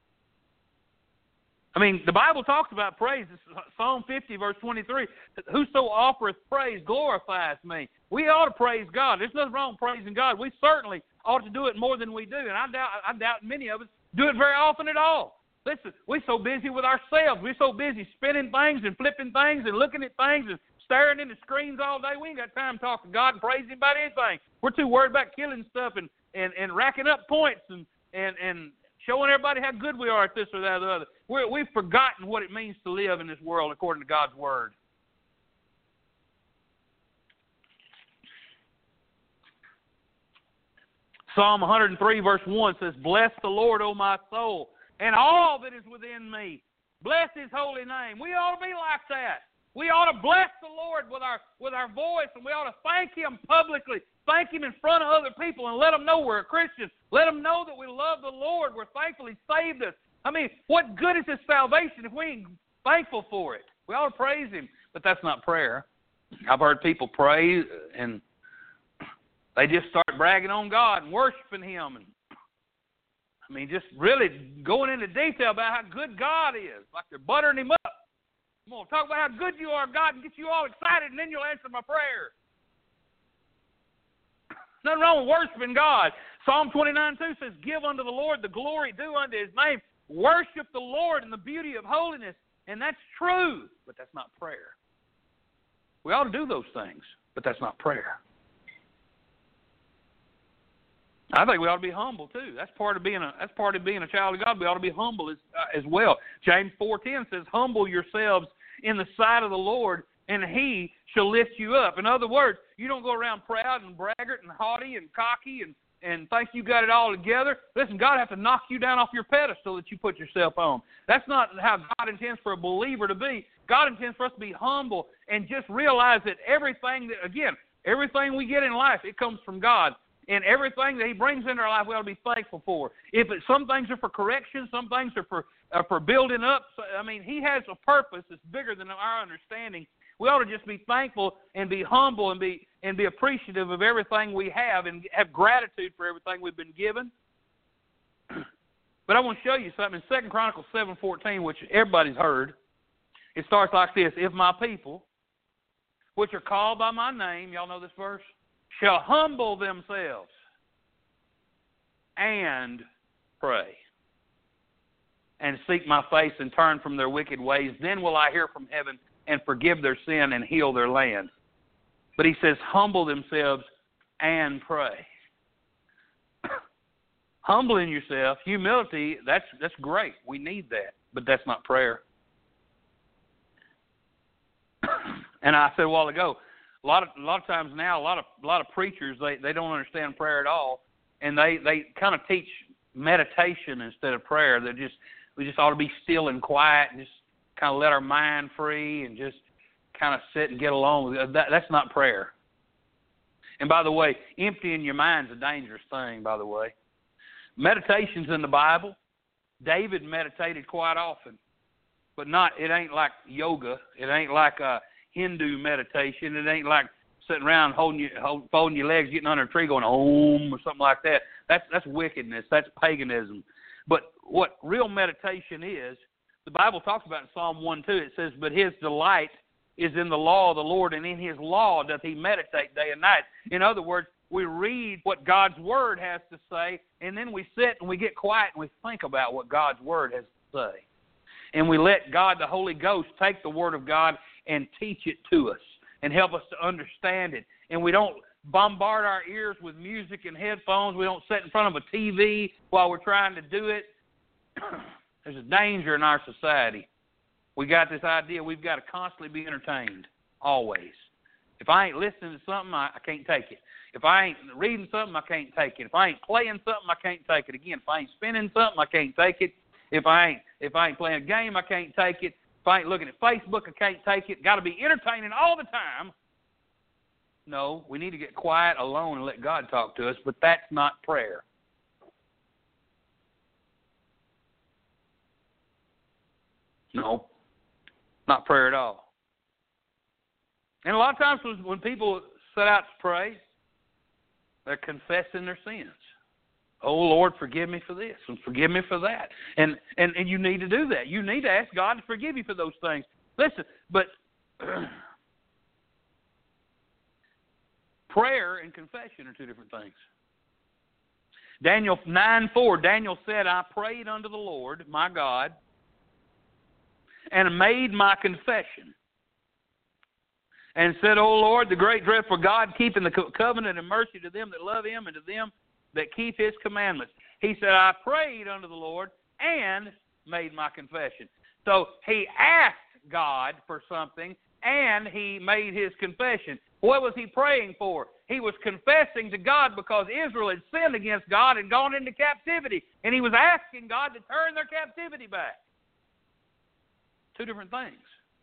S1: I mean, the Bible talks about praise. Psalm fifty, verse twenty-three. Whoso offereth praise glorifies me. We ought to praise God. There's nothing wrong with praising God. We certainly ought to do it more than we do. And I doubt, I doubt many of us do it very often at all. Listen, we're so busy with ourselves. We're so busy spinning things and flipping things and looking at things and staring into screens all day. We ain't got time to talk to God and praise Him about anything. We're too worried about killing stuff and, and, and racking up points and, and, and showing everybody how good we are at this or that or the other. We're, we've forgotten what it means to live in this world according to God's Word. Psalm one hundred three, verse one says, "Bless the Lord, O my soul, and all that is within me. Bless His holy name." We ought to be like that. We ought to bless the Lord with our with our voice, and we ought to thank Him publicly, thank Him in front of other people, and let them know we're a Christian. Let them know that we love the Lord. We're thankful He saved us. I mean, what good is this salvation if we ain't thankful for it. We ought to praise Him, but that's not prayer. I've heard people pray and they just start bragging on God and worshiping Him. And I mean, just really going into detail about how good God is, like they're buttering Him up. I'm going to talk about how good you are, God, and get you all excited, and then you'll answer my prayer. Nothing wrong with worshiping God. Psalm twenty-nine two says, give unto the Lord the glory due unto His name. Worship the Lord in the beauty of holiness. And that's true, but that's not prayer. We ought to do those things, but that's not prayer. I think we ought to be humble too. That's part of being a that's part of being a child of God. We ought to be humble as, uh, as well. James four ten says, humble yourselves in the sight of the Lord, and He shall lift you up. In other words, you don't go around proud and braggart and haughty and cocky and, and think you got it all together. Listen, God has to knock you down off your pedestal that you put yourself on. That's not how God intends for a believer to be. God intends for us to be humble and just realize that everything that, again, everything we get in life, it comes from God. And everything that He brings into our life, we ought to be thankful for. If it, some things are for correction, some things are for are for building up. So, I mean, He has a purpose that's bigger than our understanding. We ought to just be thankful and be humble and be and be appreciative of everything we have and have gratitude for everything we've been given. But I want to show you something in Second Chronicles seven fourteen, which everybody's heard. It starts like this: if my people, which are called by my name, y'all know this verse, shall humble themselves and pray and seek my face and turn from their wicked ways, then will I hear from heaven and forgive their sin and heal their land. But He says, humble themselves and pray. Humbling yourself, humility, that's that's great. We need that, but that's not prayer. And I said a while ago, a lot of a lot of times now, a lot of a lot of preachers they, they don't understand prayer at all, and they, they kind of teach meditation instead of prayer. They just we just ought to be still and quiet and just kind of let our mind free and just kind of sit and get along with it. That, that's not prayer. And by the way, emptying your mind's a dangerous thing, by the way. Meditation's in the Bible. David meditated quite often, but not. It ain't like yoga. It ain't like a Hindu meditation. It ain't like sitting around holding you, hold, folding your legs, getting under a tree, going om or something like that. That's that's wickedness. That's paganism. But what real meditation is, the Bible talks about in Psalm one two. It says, "But his delight is in the law of the Lord, and in His law doth he meditate day and night." In other words, we read what God's Word has to say, and then we sit and we get quiet and we think about what God's Word has to say. And we let God, the Holy Ghost, take the Word of God and teach it to us and help us to understand it. And we don't bombard our ears with music and headphones. We don't sit in front of a T V while we're trying to do it. There's a danger in our society. We got this idea we've got to constantly be entertained, always. If I ain't listening to something, I, I can't take it. If I ain't reading something, I can't take it. If I ain't playing something, I can't take it. Again, if I ain't spinning something, I can't take it. If I ain't if I ain't playing a game, I can't take it. If I ain't looking at Facebook, I can't take it. Got to be entertaining all the time. No, we need to get quiet, alone, and let God talk to us, but that's not prayer. No, not prayer at all. And a lot of times when people set out to pray, they're confessing their sins. Oh, Lord, forgive me for this and forgive me for that. And, and, and you need to do that. You need to ask God to forgive you for those things. Listen, but prayer and confession are two different things. Daniel nine four, Daniel said, I prayed unto the Lord, my God, and made my confession. And said, O Lord, the great dreadful God, keeping the covenant and mercy to them that love Him and to them that keep His commandments. He said, I prayed unto the Lord and made my confession. So he asked God for something and he made his confession. What was he praying for? He was confessing to God because Israel had sinned against God and gone into captivity. And he was asking God to turn their captivity back. Two different things.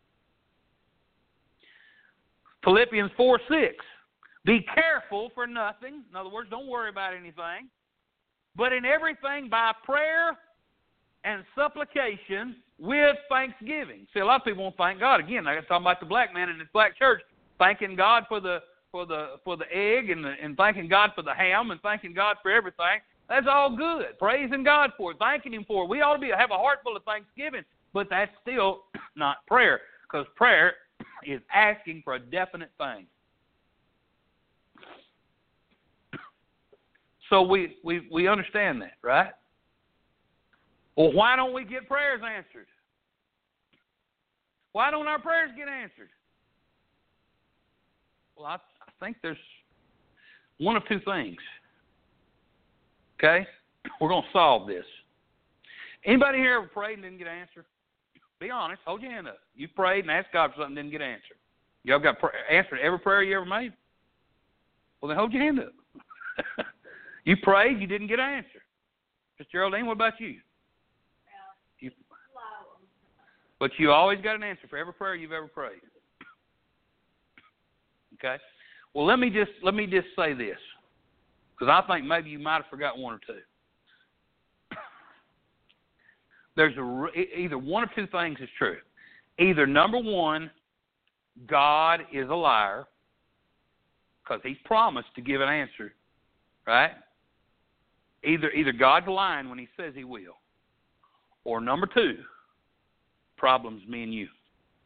S1: Philippians four six. Be careful for nothing. In other words, don't worry about anything. But in everything by prayer and supplication with thanksgiving. See, a lot of people won't thank God. Again, I'm talking about the black man in this black church, thanking God for the for the for the egg and the, and thanking God for the ham and thanking God for everything. That's all good. Praising God for it, thanking Him for it. We ought to be have a heart full of thanksgiving, but that's still not prayer, because prayer is asking for a definite thing. So we, we, we understand that, right? Well, why don't we get prayers answered? Why don't our prayers get answered? Well, I, I think there's one of two things. Okay? We're going to solve this. Anybody here ever prayed and didn't get an answer? Be honest. Hold your hand up. You prayed and asked God for something and didn't get an answer. You ever got pray- answered every prayer you ever made? Well, then hold your hand up. You prayed, you didn't get an answer. Mister Geraldine, what about you? you? But you always got an answer for every prayer you've ever prayed. Okay? Well, let me just let me just say this, because I think maybe you might have forgot one or two. There's a, either one or two things is true. Either, number one, God is a liar, because He's promised to give an answer, right? Either either God's lying when He says He will, or number two, problem's me and you.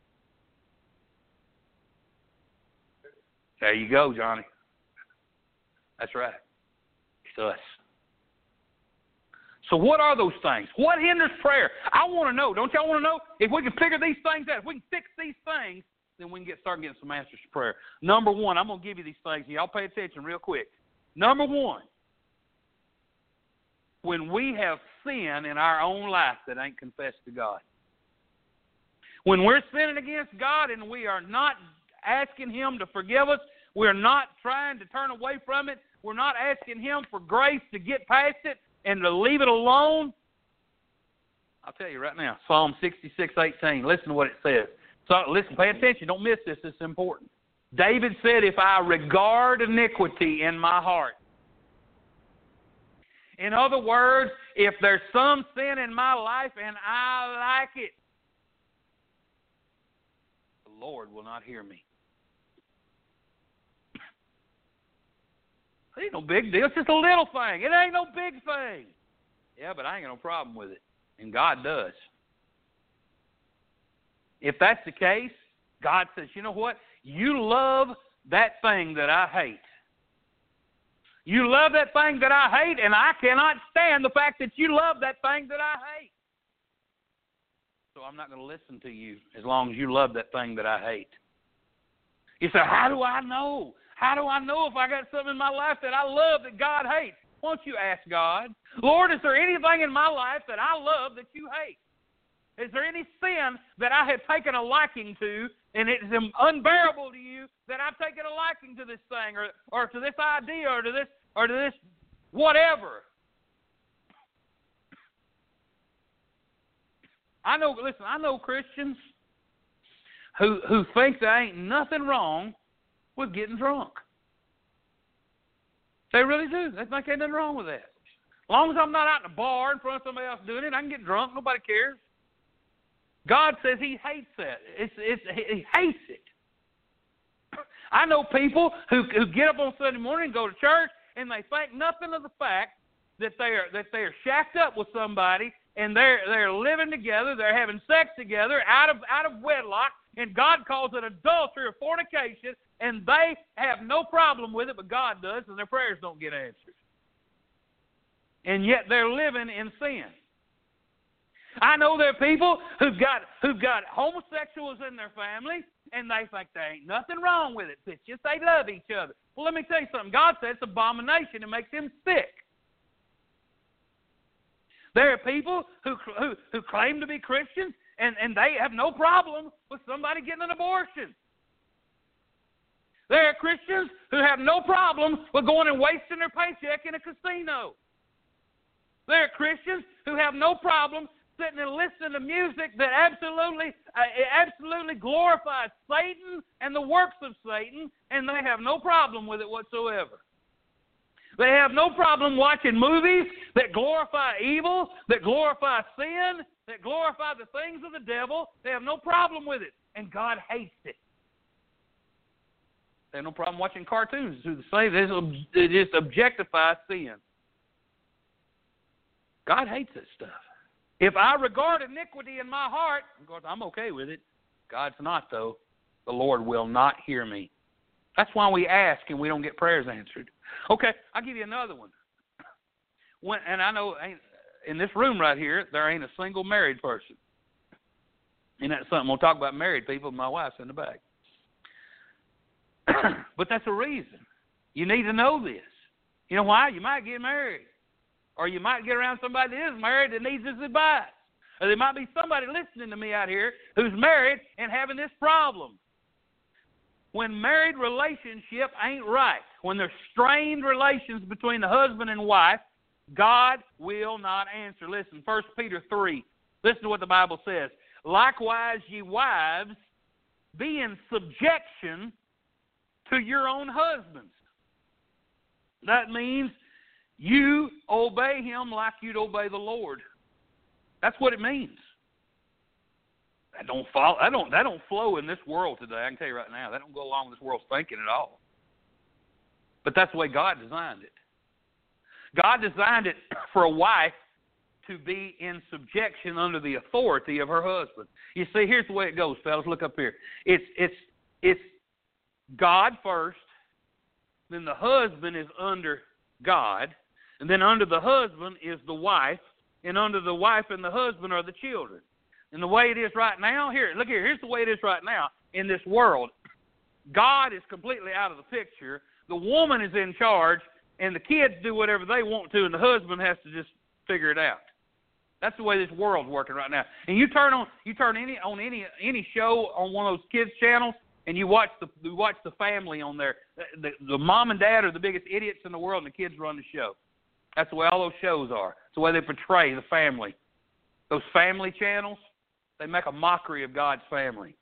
S1: There you go, Johnny. That's right. It's us. So what are those things? What hinders prayer? I want to know. Don't y'all want to know? If we can figure these things out, if we can fix these things, then we can get start getting some answers to prayer. Number one, I'm going to give you these things. Y'all pay attention real quick. Number one, when we have sin in our own life that ain't confessed to God. When we're sinning against God and we are not asking Him to forgive us, we're not trying to turn away from it, we're not asking Him for grace to get past it and to leave it alone. I'll tell you right now, Psalm sixty-six eighteen, listen to what it says. So listen, pay attention, don't miss this, it's important. David said, if I regard iniquity in my heart. In other words, if there's some sin in my life and I like it, the Lord will not hear me. It ain't no big deal. It's just a little thing. It ain't no big thing. Yeah, but I ain't got no problem with it. And God does. If that's the case, God says, you know what? You love that thing that I hate. You love that thing that I hate, and I cannot stand the fact that you love that thing that I hate. So I'm not going to listen to you as long as you love that thing that I hate. You say, how do I know? How do I know if I got something in my life that I love that God hates? Why don't you ask God, Lord, is there anything in my life that I love that you hate? Is there any sin that I have taken a liking to and it is unbearable to you that I've taken a liking to this thing or, or to this idea or to this or to this whatever? I know, listen, I know Christians who who think there ain't nothing wrong with getting drunk. They really do. They think there's nothing wrong with that. As long as I'm not out in a bar in front of somebody else doing it, I can get drunk. Nobody cares. God says He hates that. It's, it's, he hates it. I know people who, who get up on Sunday morning and go to church, and they think nothing of the fact that they are that they are shacked up with somebody, and they're they're living together, they're having sex together out of out of wedlock, and God calls it adultery or fornication, and they have no problem with it, but God does, and their prayers don't get answered. And yet they're living in sin. I know there are people who've got who've got homosexuals in their family, and they think there ain't nothing wrong with it. It's just they love each other. Well, let me tell you something. God says it's abomination. It makes Him sick. There are people who who, who claim to be Christians, and, and they have no problem with somebody getting an abortion. There are Christians who have no problem with going and wasting their paycheck in a casino. There are Christians who have no problem sitting and listening to music that absolutely, uh, absolutely glorifies Satan and the works of Satan, and they have no problem with it whatsoever. They have no problem watching movies that glorify evil, that glorify sin, that glorify the things of the devil. They have no problem with it. And God hates it. They have no problem watching cartoons that do the same. They just objectify sin. God hates that stuff. If I regard iniquity in my heart, of course, I'm okay with it. God's not, though. The Lord will not hear me. That's why we ask and we don't get prayers answered. Okay, I'll give you another one. When, and I know in this room right here, there ain't a single married person. And that's something we'll talk about married people. My wife's in the back. But that's a reason. You need to know this. You know why? You might get married. Or you might get around somebody that is married that needs this advice. Or there might be somebody listening to me out here who's married and having this problem. When married relationship ain't right, when there's strained relations between the husband and wife, God will not answer. Listen, First Peter three. Listen to what the Bible says. Likewise, ye wives, be in subjection to your own husbands. That means you obey him like you'd obey the Lord. That's what it means. That don't follow, that don't that don't flow in this world today. I can tell you right now, that don't go along with this world's thinking at all. But that's the way God designed it. God designed it for a wife to be in subjection under the authority of her husband. You see, here's the way it goes, fellas. Look up here. It's it's it's God first, then the husband is under God, and then under the husband is the wife, and under the wife and the husband are the children. And the way it is right now, here, look here, here's the way it is right now in this world. God is completely out of the picture. The woman is in charge, and the kids do whatever they want to, and the husband has to just figure it out. That's the way this world's working right now. And you turn on you turn any on any any show on one of those kids channels, and you watch the you watch the family on there. The, the, the mom and dad are the biggest idiots in the world, and the kids run the show. That's the way all those shows are. It's the way they portray the family. Those family channels, they make a mockery of God's family.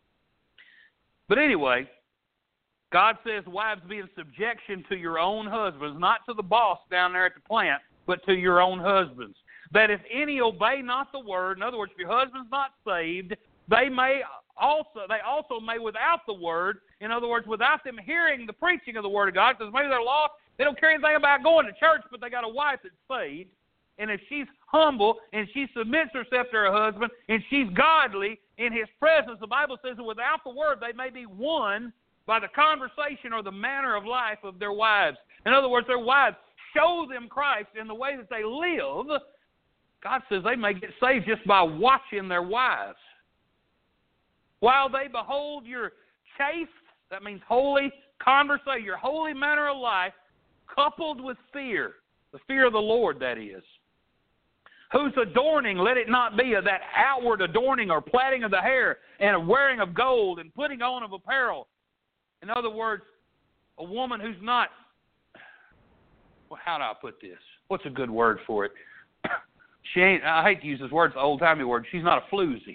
S1: But anyway, God says, wives, be in subjection to your own husbands, not to the boss down there at the plant, but to your own husbands. That if any obey not the word, in other words, if your husband's not saved, they may also, they also may without the word, in other words, without them hearing the preaching of the word of God, because maybe they're lost, they don't care anything about going to church, but they got a wife that's saved. And if she's humble and she submits herself to her husband and she's godly in his presence, the Bible says that without the word they may be won by the conversation or the manner of life of their wives. In other words, their wives show them Christ in the way that they live. God says they may get saved just by watching their wives. While they behold your chaste, that means holy conversation, your holy manner of life, coupled with fear, the fear of the Lord, that is. Whose adorning, let it not be of that outward adorning or plaiting of the hair and a wearing of gold and putting on of apparel. In other words, a woman who's not, well, how do I put this? What's a good word for it? She ain't, I hate to use this word, it's an old-timey word. She's not a floozy.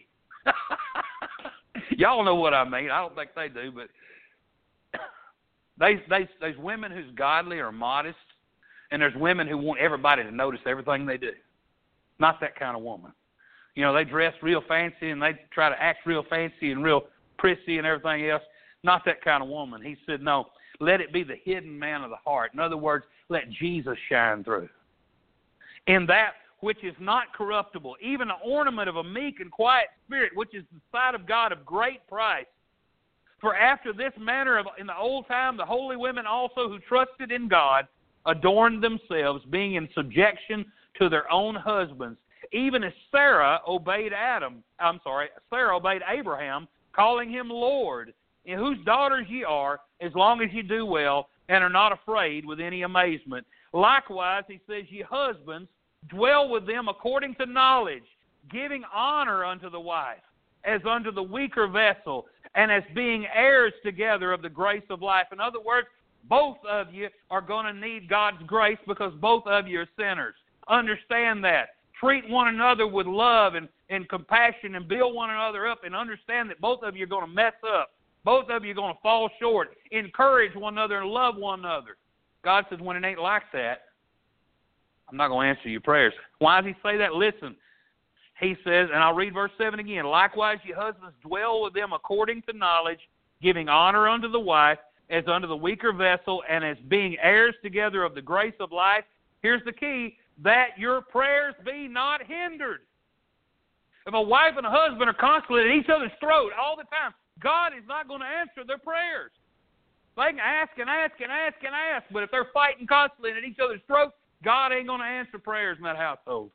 S1: Y'all know what I mean. I don't think they do, but there's, there's, there's women who's godly or modest, and there's women who want everybody to notice everything they do. Not that kind of woman. You know, they dress real fancy, and they try to act real fancy and real prissy and everything else. Not that kind of woman. He said, no, let it be the hidden man of the heart. In other words, let Jesus shine through. In that which is not corruptible, even an ornament of a meek and quiet spirit, which is the sight of God of great price. For after this manner of, in the old time, the holy women also who trusted in God adorned themselves, being in subjection to their own husbands, even as Sarah obeyed Adam. I'm sorry, Sarah obeyed Abraham, calling him Lord, in whose daughters ye are, as long as ye do well, and are not afraid with any amazement. Likewise, he says, ye husbands, dwell with them according to knowledge, giving honor unto the wife, as unto the weaker vessel, and as being heirs together of the grace of life. In other words, both of you are going to need God's grace because both of you are sinners. Understand that. Treat one another with love and, and compassion and build one another up, and understand that both of you are going to mess up. Both of you are going to fall short. Encourage one another and love one another. God says when it ain't like that, I'm not going to answer your prayers. Why does he say that? Listen, he says, and I'll read verse seven again, likewise ye husbands dwell with them according to knowledge, giving honor unto the wife as unto the weaker vessel, and as being heirs together of the grace of life. Here's the key, that your prayers be not hindered. If a wife and a husband are constantly at each other's throat all the time, God is not going to answer their prayers. They can ask and ask and ask and ask, but if they're fighting constantly at each other's throat, God ain't going to answer prayers in that household.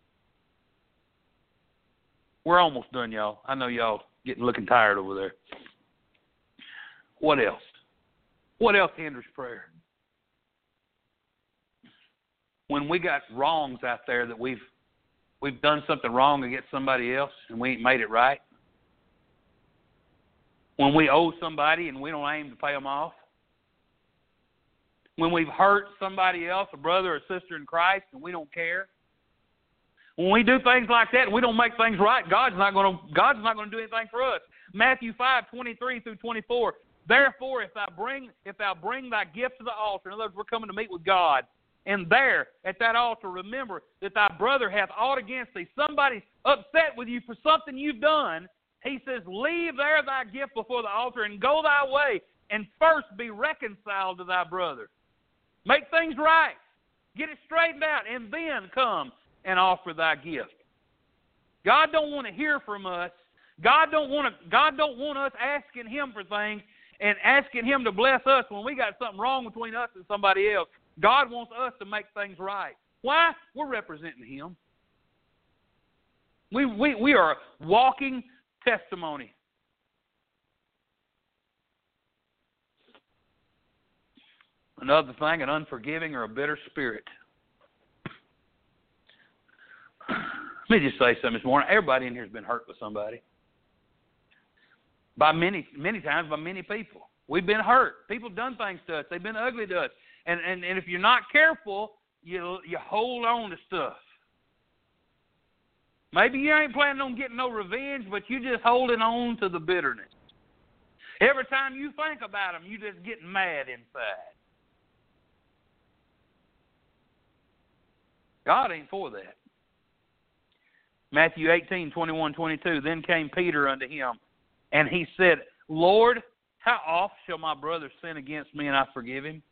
S1: We're almost done, y'all. I know y'all getting looking tired over there. What else? What else hinders prayer? When we got wrongs out there that we've we've done something wrong against somebody else and we ain't made it right. When we owe somebody and we don't aim to pay them off. When we've hurt somebody else, a brother or sister in Christ, and we don't care. When we do things like that and we don't make things right, God's not going to God's not going to do anything for us. Matthew five, twenty-three through twenty-four. Therefore, if thou bring if thou bring thy gift to the altar, in other words, we're coming to meet with God, and there at that altar, remember that thy brother hath aught against thee. Somebody's upset with you for something you've done. He says, leave there thy gift before the altar and go thy way, and first be reconciled to thy brother. Make things right. Get it straightened out, and then come and offer thy gift. God don't want to hear from us. God don't want to. God don't want us asking Him for things and asking Him to bless us when we got something wrong between us and somebody else. God wants us to make things right. Why? We're representing Him. We we we are walking testimony. Another thing, an unforgiving or a bitter spirit. Let me just say something this morning. Everybody in here has been hurt with somebody. By many, many times by many people. We've been hurt. People have done things to us. They've been ugly to us. And, and, and if you're not careful, you, you hold on to stuff. Maybe you ain't planning on getting no revenge, but you're just holding on to the bitterness. Every time you think about them, you're just getting mad inside. God ain't for that. Matthew eighteen, twenty-one, twenty-two, then came Peter unto him, and he said, Lord, how oft shall my brother sin against me, and I forgive him?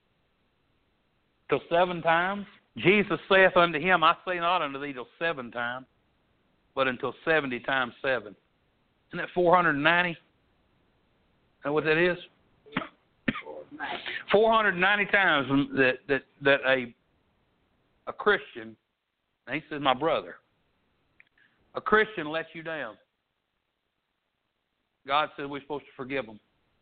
S1: Till seven times? Jesus saith unto him, I say not unto thee till seven times, but until seventy times seven. Isn't that four hundred ninety? Is that what that is? four hundred ninety times that, that, that a, a Christian, and he says, my brother, a Christian lets you down. God said we're supposed to forgive them.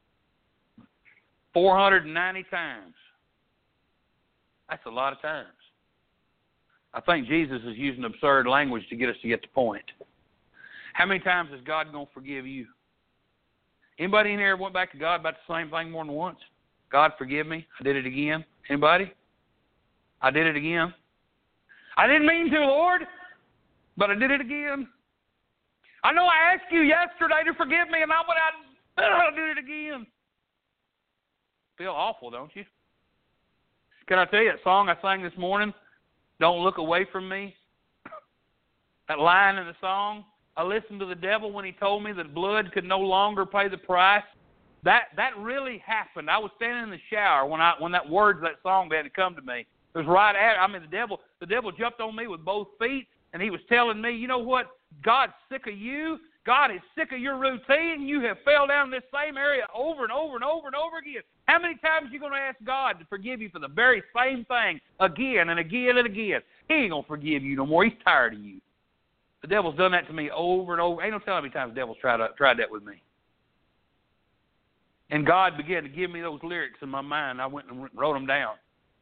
S1: four hundred ninety times. That's a lot of times. I think Jesus is using absurd language to get us to get the point. How many times is God going to forgive you? Anybody in here went back to God about the same thing more than once? God, forgive me. I did it again. Anybody? I did it again. I didn't mean to, Lord, but I did it again. I know I asked you yesterday to forgive me, and now but I, I did it again. Feel awful, don't you? Can I tell you that song I sang this morning, Don't Look Away From Me? That line in the song, I listened to the devil when he told me that blood could no longer pay the price. That that really happened. I was standing in the shower when I when that words of that song began to come to me. It was right after. I mean, the devil the devil jumped on me with both feet, and he was telling me, you know what? God's sick of you. God is sick of your routine. You have fell down this same area over and over and over and over again. How many times are you going to ask God to forgive you for the very same thing again and again and again? He ain't going to forgive you no more. He's tired of you. The devil's done that to me over and over. Ain't no telling how many times the devil's tried, tried that with me. And God began to give me those lyrics in my mind. I went and wrote them down.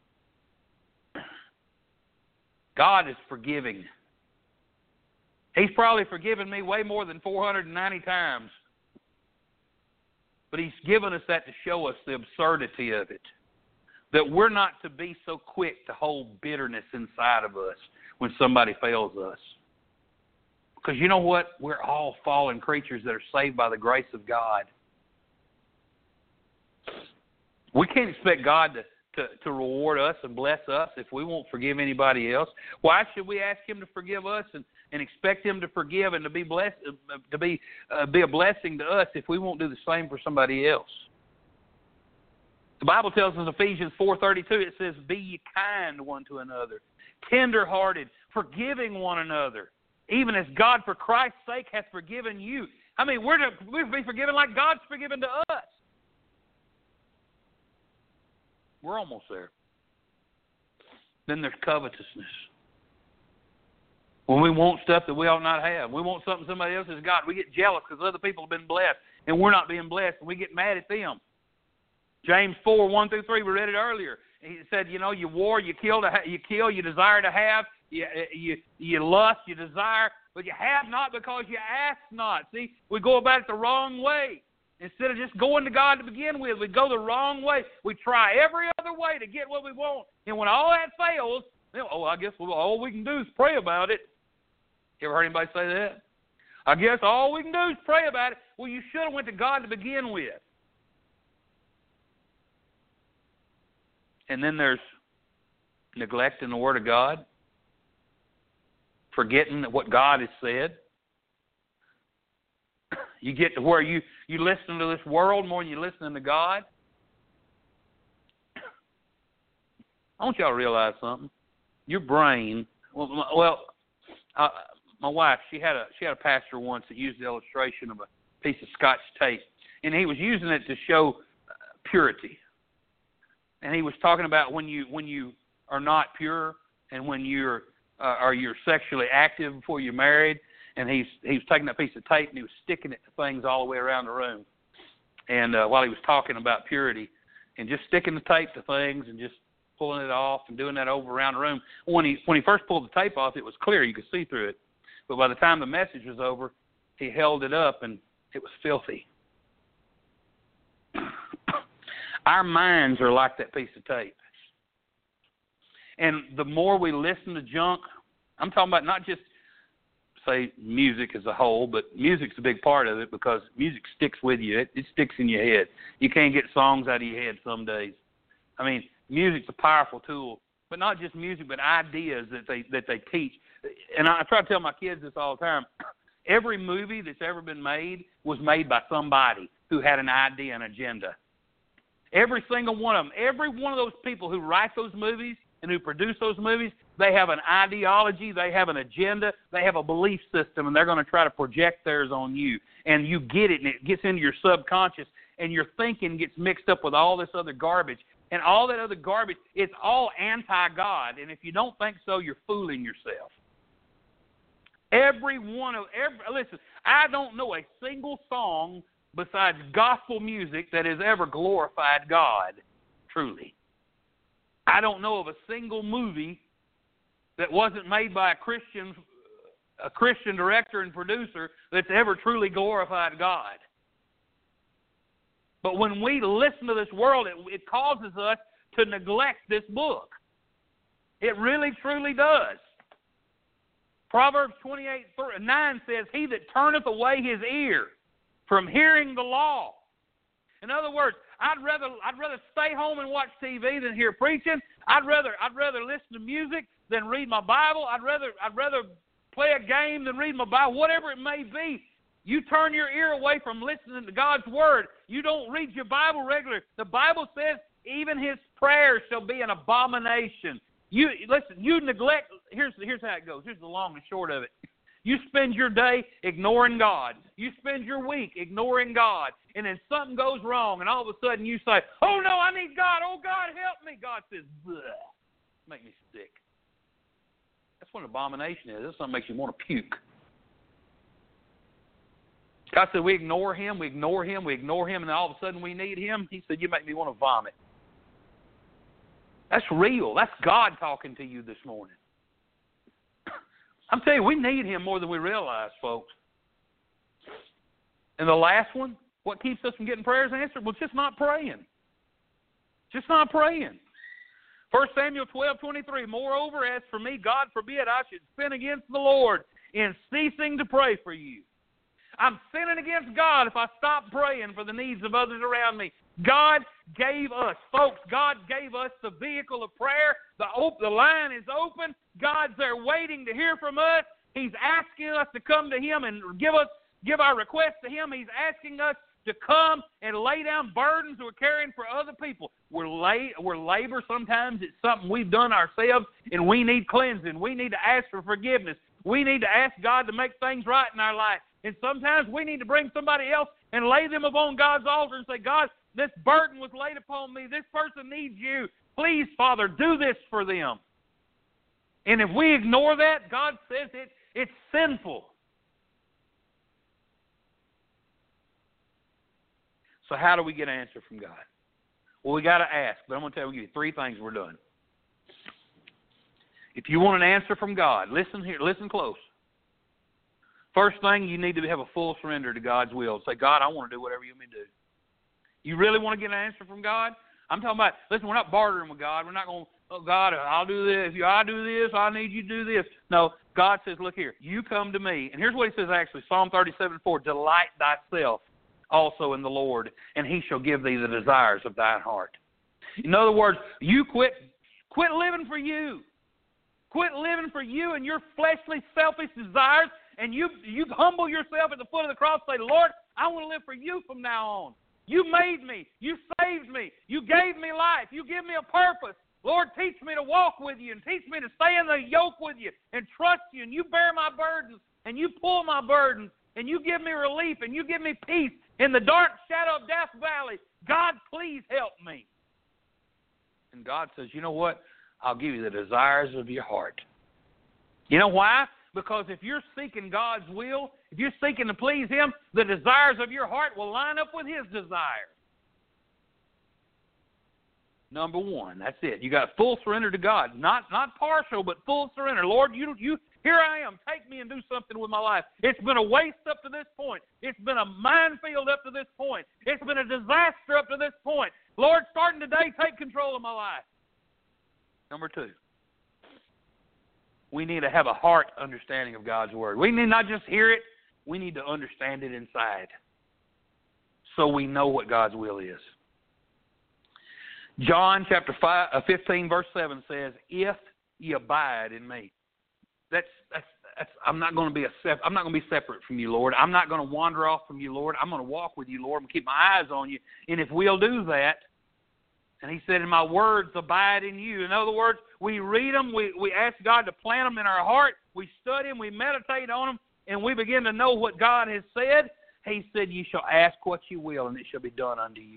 S1: God is forgiving. He's probably forgiven me way more than four hundred ninety times. But He's given us that to show us the absurdity of it. That we're not to be so quick to hold bitterness inside of us when somebody fails us. Because you know what? We're all fallen creatures that are saved by the grace of God. We can't expect God to, to, to reward us and bless us if we won't forgive anybody else? Why should we ask Him to forgive us and, and expect Him to forgive and to be blessed, to be uh, be a blessing to us if we won't do the same for somebody else? The Bible tells us in Ephesians four thirty-two, it says, "Be ye kind one to another, tender-hearted, forgiving one another, even as God for Christ's sake hath forgiven you." I mean, we're to, we're to be forgiven like God's forgiven to us. We're almost there. Then there's covetousness. When we want stuff that we ought not have. We want something somebody else has got. We get jealous because other people have been blessed and we're not being blessed, and we get mad at them. James four, one through three, we read it earlier. He said, you know, you war, you kill, to ha- you kill, you desire to have, you, you, you lust, you desire, but you have not because you ask not. See, we go about it the wrong way. Instead of just going to God to begin with, we go the wrong way. We try every other way to get what we want. And when all that fails, you know, oh, I guess all we can do is pray about it. You ever heard anybody say that? I guess all we can do is pray about it. Well, you should have went to God to begin with. And then there's neglecting the Word of God, forgetting what God has said. You get to where you, you listen to this world more than you listen to God. I want y'all to realize something. Your brain, well, my, well uh, my wife, she had a she had a pastor once that used the illustration of a piece of Scotch tape, and he was using it to show purity. And he was talking about when you when you are not pure and when you're uh, or you're sexually active before you're married. And he's he was taking that piece of tape and he was sticking it to things all the way around the room. And uh, while he was talking about purity, and just sticking the tape to things and just pulling it off and doing that over around the room. When he when he first pulled the tape off, it was clear, you could see through it. But by the time the message was over, he held it up and it was filthy. Our minds are like that piece of tape. And the more we listen to junk, I'm talking about not just say music as a whole, but music's a big part of it because music sticks with you. It, it sticks in your head. You can't get songs out of your head some days. I mean, music's a powerful tool, but not just music, but ideas that they that they teach. And I, I try to tell my kids this all the time. Every movie that's ever been made was made by somebody who had an idea and agenda. Every single one of them, every one of those people who write those movies and who produce those movies, they have an ideology, they have an agenda, they have a belief system, and they're going to try to project theirs on you. And you get it, and it gets into your subconscious, and your thinking gets mixed up with all this other garbage. And all that other garbage, it's all anti-God. And if you don't think so, you're fooling yourself. Every one of, every, listen, I don't know a single song besides gospel music that has ever glorified God, truly. I don't know of a single movie that wasn't made by a Christian, a Christian director and producer that's ever truly glorified God. But when we listen to this world, it, it causes us to neglect this book. It really, truly does. Proverbs twenty-eight nine says, "He that turneth away his ear from hearing the law." In other words, I'd rather I'd rather stay home and watch T V than hear preaching. I'd rather I'd rather listen to music than read my Bible. I'd rather I'd rather play a game than read my Bible. Whatever it may be, you turn your ear away from listening to God's word. You don't read your Bible regularly. The Bible says even His prayers shall be an abomination. You listen. You neglect. Here's here's how it goes. Here's the long and short of it. You spend your day ignoring God. You spend your week ignoring God. And then something goes wrong, and all of a sudden you say, "Oh, no, I need God. Oh, God, help me." God says, "Bleh, make me sick." That's what an abomination is. That's something that makes you want to puke. God said we ignore Him, we ignore Him, we ignore Him, and then all of a sudden we need Him. He said, "You make me want to vomit." That's real. That's God talking to you this morning. I'm telling you, we need Him more than we realize, folks. And the last one, what keeps us from getting prayers answered? Well, just not praying. Just not praying. First Samuel twelve twenty-three, "Moreover, as for me, God forbid I should sin against the Lord in ceasing to pray for you." I'm sinning against God if I stop praying for the needs of others around me. God gave us, folks, God gave us the vehicle of prayer. The, op- the line is open. God's there waiting to hear from us. He's asking us to come to Him and give us, give our requests to Him. He's asking us to come and lay down burdens we're carrying for other people. We're, lay, we're labor. Sometimes it's something we've done ourselves, and we need cleansing. We need to ask for forgiveness. We need to ask God to make things right in our life. And sometimes we need to bring somebody else and lay them upon God's altar and say, God, this burden was laid upon me. This person needs you. Please, Father, do this for them. And if we ignore that, God says it, it's sinful. So how do we get an answer from God? Well, we got to ask. But I'm going to tell you three things we're doing. If you want an answer from God, listen here, listen close. First thing, you need to have a full surrender to God's will. Say, God, I want to do whatever you want me to do. You really want to get an answer from God? I'm talking about, listen, we're not bartering with God. We're not going, oh, God, I'll do this. If I do this, I need you to do this. No, God says, look here, you come to me. And here's what He says actually, Psalm thirty-seven four, delight thyself also in the Lord, and He shall give thee the desires of thine heart. In other words, you quit, quit living for you. Quit living for you and your fleshly, selfish desires, and you, you humble yourself at the foot of the cross and say, Lord, I want to live for you from now on. You made me. You saved me. You gave me life. You give me a purpose. Lord, teach me to walk with you and teach me to stay in the yoke with you and trust you, and you bear my burdens and you pull my burdens and you give me relief and you give me peace in the dark shadow of Death Valley. God, please help me. And God says, you know what? I'll give you the desires of your heart. You know why? Because if you're seeking God's will, if you're seeking to please Him, the desires of your heart will line up with His desires. Number one, that's it. You got full surrender to God. Not not partial, but full surrender. Lord, you you here I am. Take me and do something with my life. It's been a waste up to this point. It's been a minefield up to this point. It's been a disaster up to this point. Lord, starting today, take control of my life. Number two, we need to have a heart understanding of God's Word. We need not just hear it, we need to understand it inside so we know what God's will is. John chapter five, uh, fifteen, verse seven says, if ye abide in me. That's, that's, that's, I'm not going to be a sep- I'm not going to be separate from you, Lord. I'm not going to wander off from you, Lord. I'm going to walk with you, Lord, and keep my eyes on you. And if we'll do that, and He said, in my words abide in you. In other words, we read them, we, we ask God to plant them in our heart, we study them, we meditate on them, and we begin to know what God has said. He said, you shall ask what you will, and it shall be done unto you.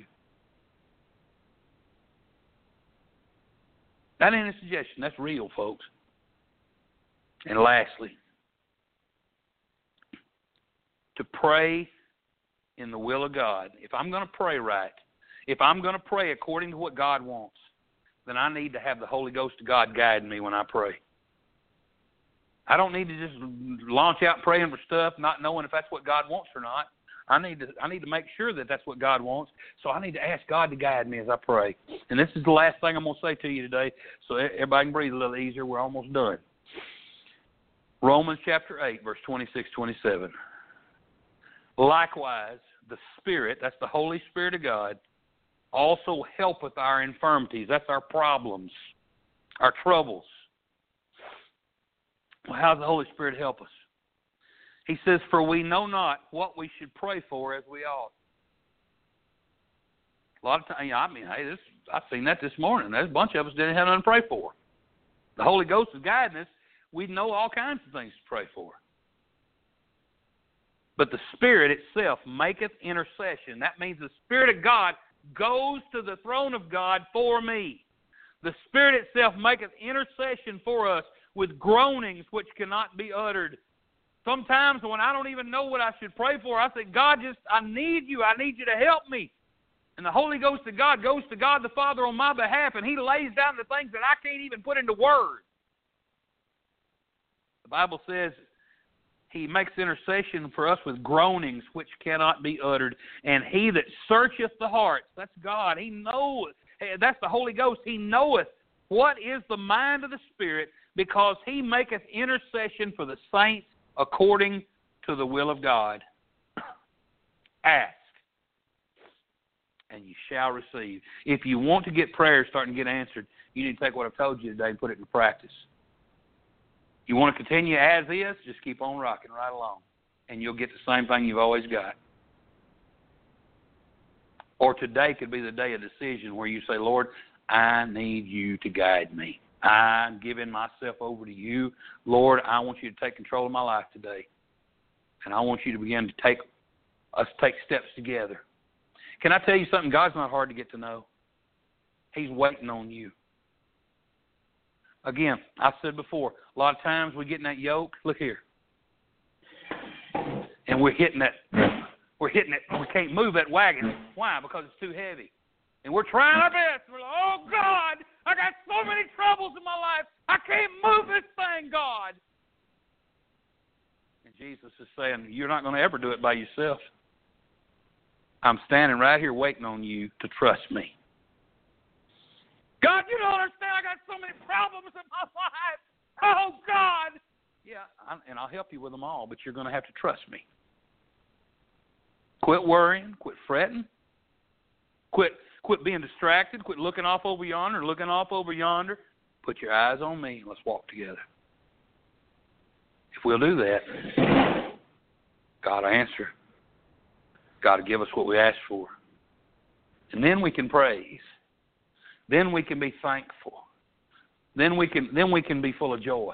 S1: That ain't a suggestion. That's real, folks. And lastly, to pray in the will of God. If I'm going to pray right, if I'm going to pray according to what God wants, then I need to have the Holy Ghost of God guide me when I pray. I don't need to just launch out praying for stuff, not knowing if that's what God wants or not. I need to I need to make sure that that's what God wants. So I need to ask God to guide me as I pray. And this is the last thing I'm going to say to you today, so everybody can breathe a little easier. We're almost done. Romans chapter eight, verse twenty-six, twenty-seven. Likewise, the Spirit, that's the Holy Spirit of God, also helpeth our infirmities. That's our problems, our troubles. Well, how does the Holy Spirit help us? He says, for we know not what we should pray for as we ought. A lot of times, I mean, hey, this, I've seen that this morning. There's a bunch of us didn't have nothing to pray for. The Holy Ghost is guiding us. We know all kinds of things to pray for. But the Spirit itself maketh intercession. That means the Spirit of God goes to the throne of God for me. The Spirit itself maketh intercession for us with groanings which cannot be uttered. Sometimes when I don't even know what I should pray for, I say, God, just I need you. I need you to help me. And the Holy Ghost of God goes to God the Father on my behalf, and He lays down the things that I can't even put into words. The Bible says He makes intercession for us with groanings which cannot be uttered. And He that searcheth the hearts, that's God. He knoweth. That's the Holy Ghost. He knoweth what is the mind of the Spirit, because He maketh intercession for the saints according to the will of God. Ask, and you shall receive. If you want to get prayers starting to get answered, you need to take what I've told you today and put it into practice. You want to continue as is, just keep on rocking right along, and you'll get the same thing you've always got. Or today could be the day of decision where you say, Lord, I need you to guide me. I'm giving myself over to you. Lord, I want you to take control of my life today. And I want you to begin to take us take steps together. Can I tell you something? God's not hard to get to know. He's waiting on you. Again, I've said before, a lot of times we get in that yoke. Look here. And we're hitting that. We're hitting it. We can't move that wagon. Why? Because it's too heavy. And we're trying our best. We're like, oh, God, I got so many troubles in my life. I can't move this thing, God. And Jesus is saying, you're not going to ever do it by yourself. I'm standing right here waiting on you to trust me. God, you don't understand. I got so many problems in my life. Oh, God. Yeah, I, and I'll help you with them all, but you're going to have to trust me. Quit worrying. Quit fretting. Quit quit being distracted. Quit looking off over yonder, looking off over yonder. Put your eyes on me and let's walk together. If we'll do that, God will answer. God will give us what we ask for. And then we can praise. Then we can be thankful. Then we can then we can be full of joy.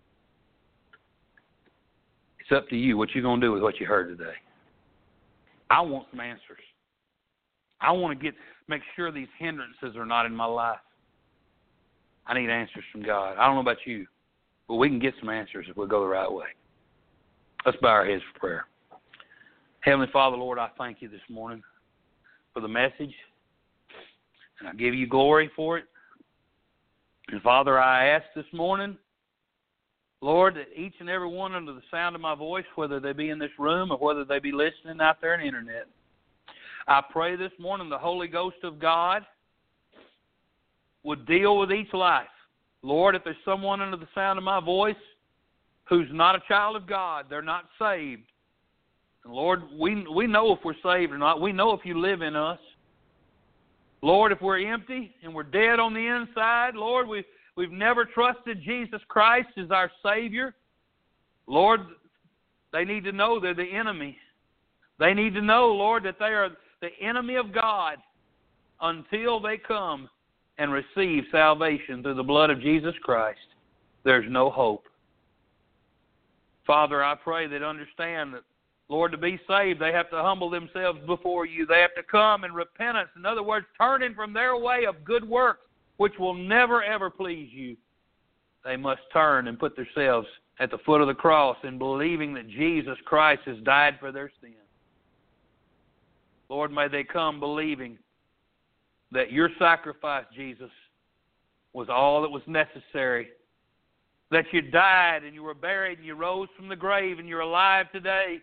S1: It's up to you what you're going to do with what you heard today. I want some answers. I want to get make sure these hindrances are not in my life. I need answers from God. I don't know about you, but we can get some answers if we go the right way. Let's bow our heads for prayer. Heavenly Father, Lord, I thank you this morning for the message, and I give you glory for it. And Father, I ask this morning, Lord, that each and every one under the sound of my voice, whether they be in this room or whether they be listening out there on the internet, I pray this morning the Holy Ghost of God would deal with each life. Lord, if there's someone under the sound of my voice who's not a child of God, they're not saved. And Lord, we we know if we're saved or not. We know if you live in us. Lord, if we're empty and we're dead on the inside, Lord, we We've never trusted Jesus Christ as our Savior. Lord, they need to know they're the enemy. They need to know, Lord, that they are the enemy of God until they come and receive salvation through the blood of Jesus Christ. There's no hope. Father, I pray that understand that, Lord, to be saved, they have to humble themselves before you. They have to come in repentance. In other words, turning from their way of good works, which will never, ever please you. They must turn and put themselves at the foot of the cross in believing that Jesus Christ has died for their sins. Lord, may they come believing that your sacrifice, Jesus, was all that was necessary. That you died and you were buried and you rose from the grave and you're alive today.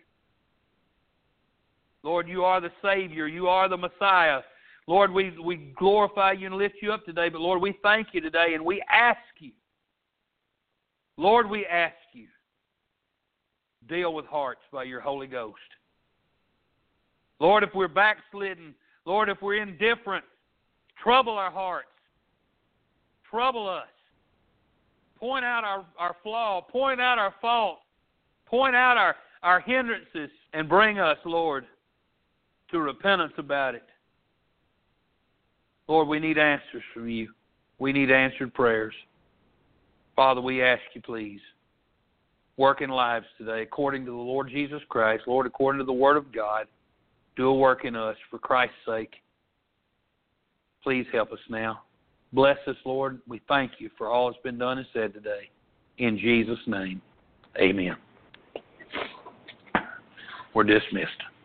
S1: Lord, you are the Savior. You are the Messiah. Lord, we, we glorify you and lift you up today, but Lord, we thank you today and we ask you, Lord, we ask you, deal with hearts by your Holy Ghost. Lord, if we're backslidden, Lord, if we're indifferent, trouble our hearts, trouble us, point out our, our flaw, point out our fault, point out our, our hindrances, and bring us, Lord, to repentance about it. Lord, we need answers from you. We need answered prayers. Father, we ask you, please, work in lives today according to the Lord Jesus Christ. Lord, according to the Word of God, do a work in us for Christ's sake. Please help us now. Bless us, Lord. We thank you for all that's been done and said today. In Jesus' name, amen. We're dismissed.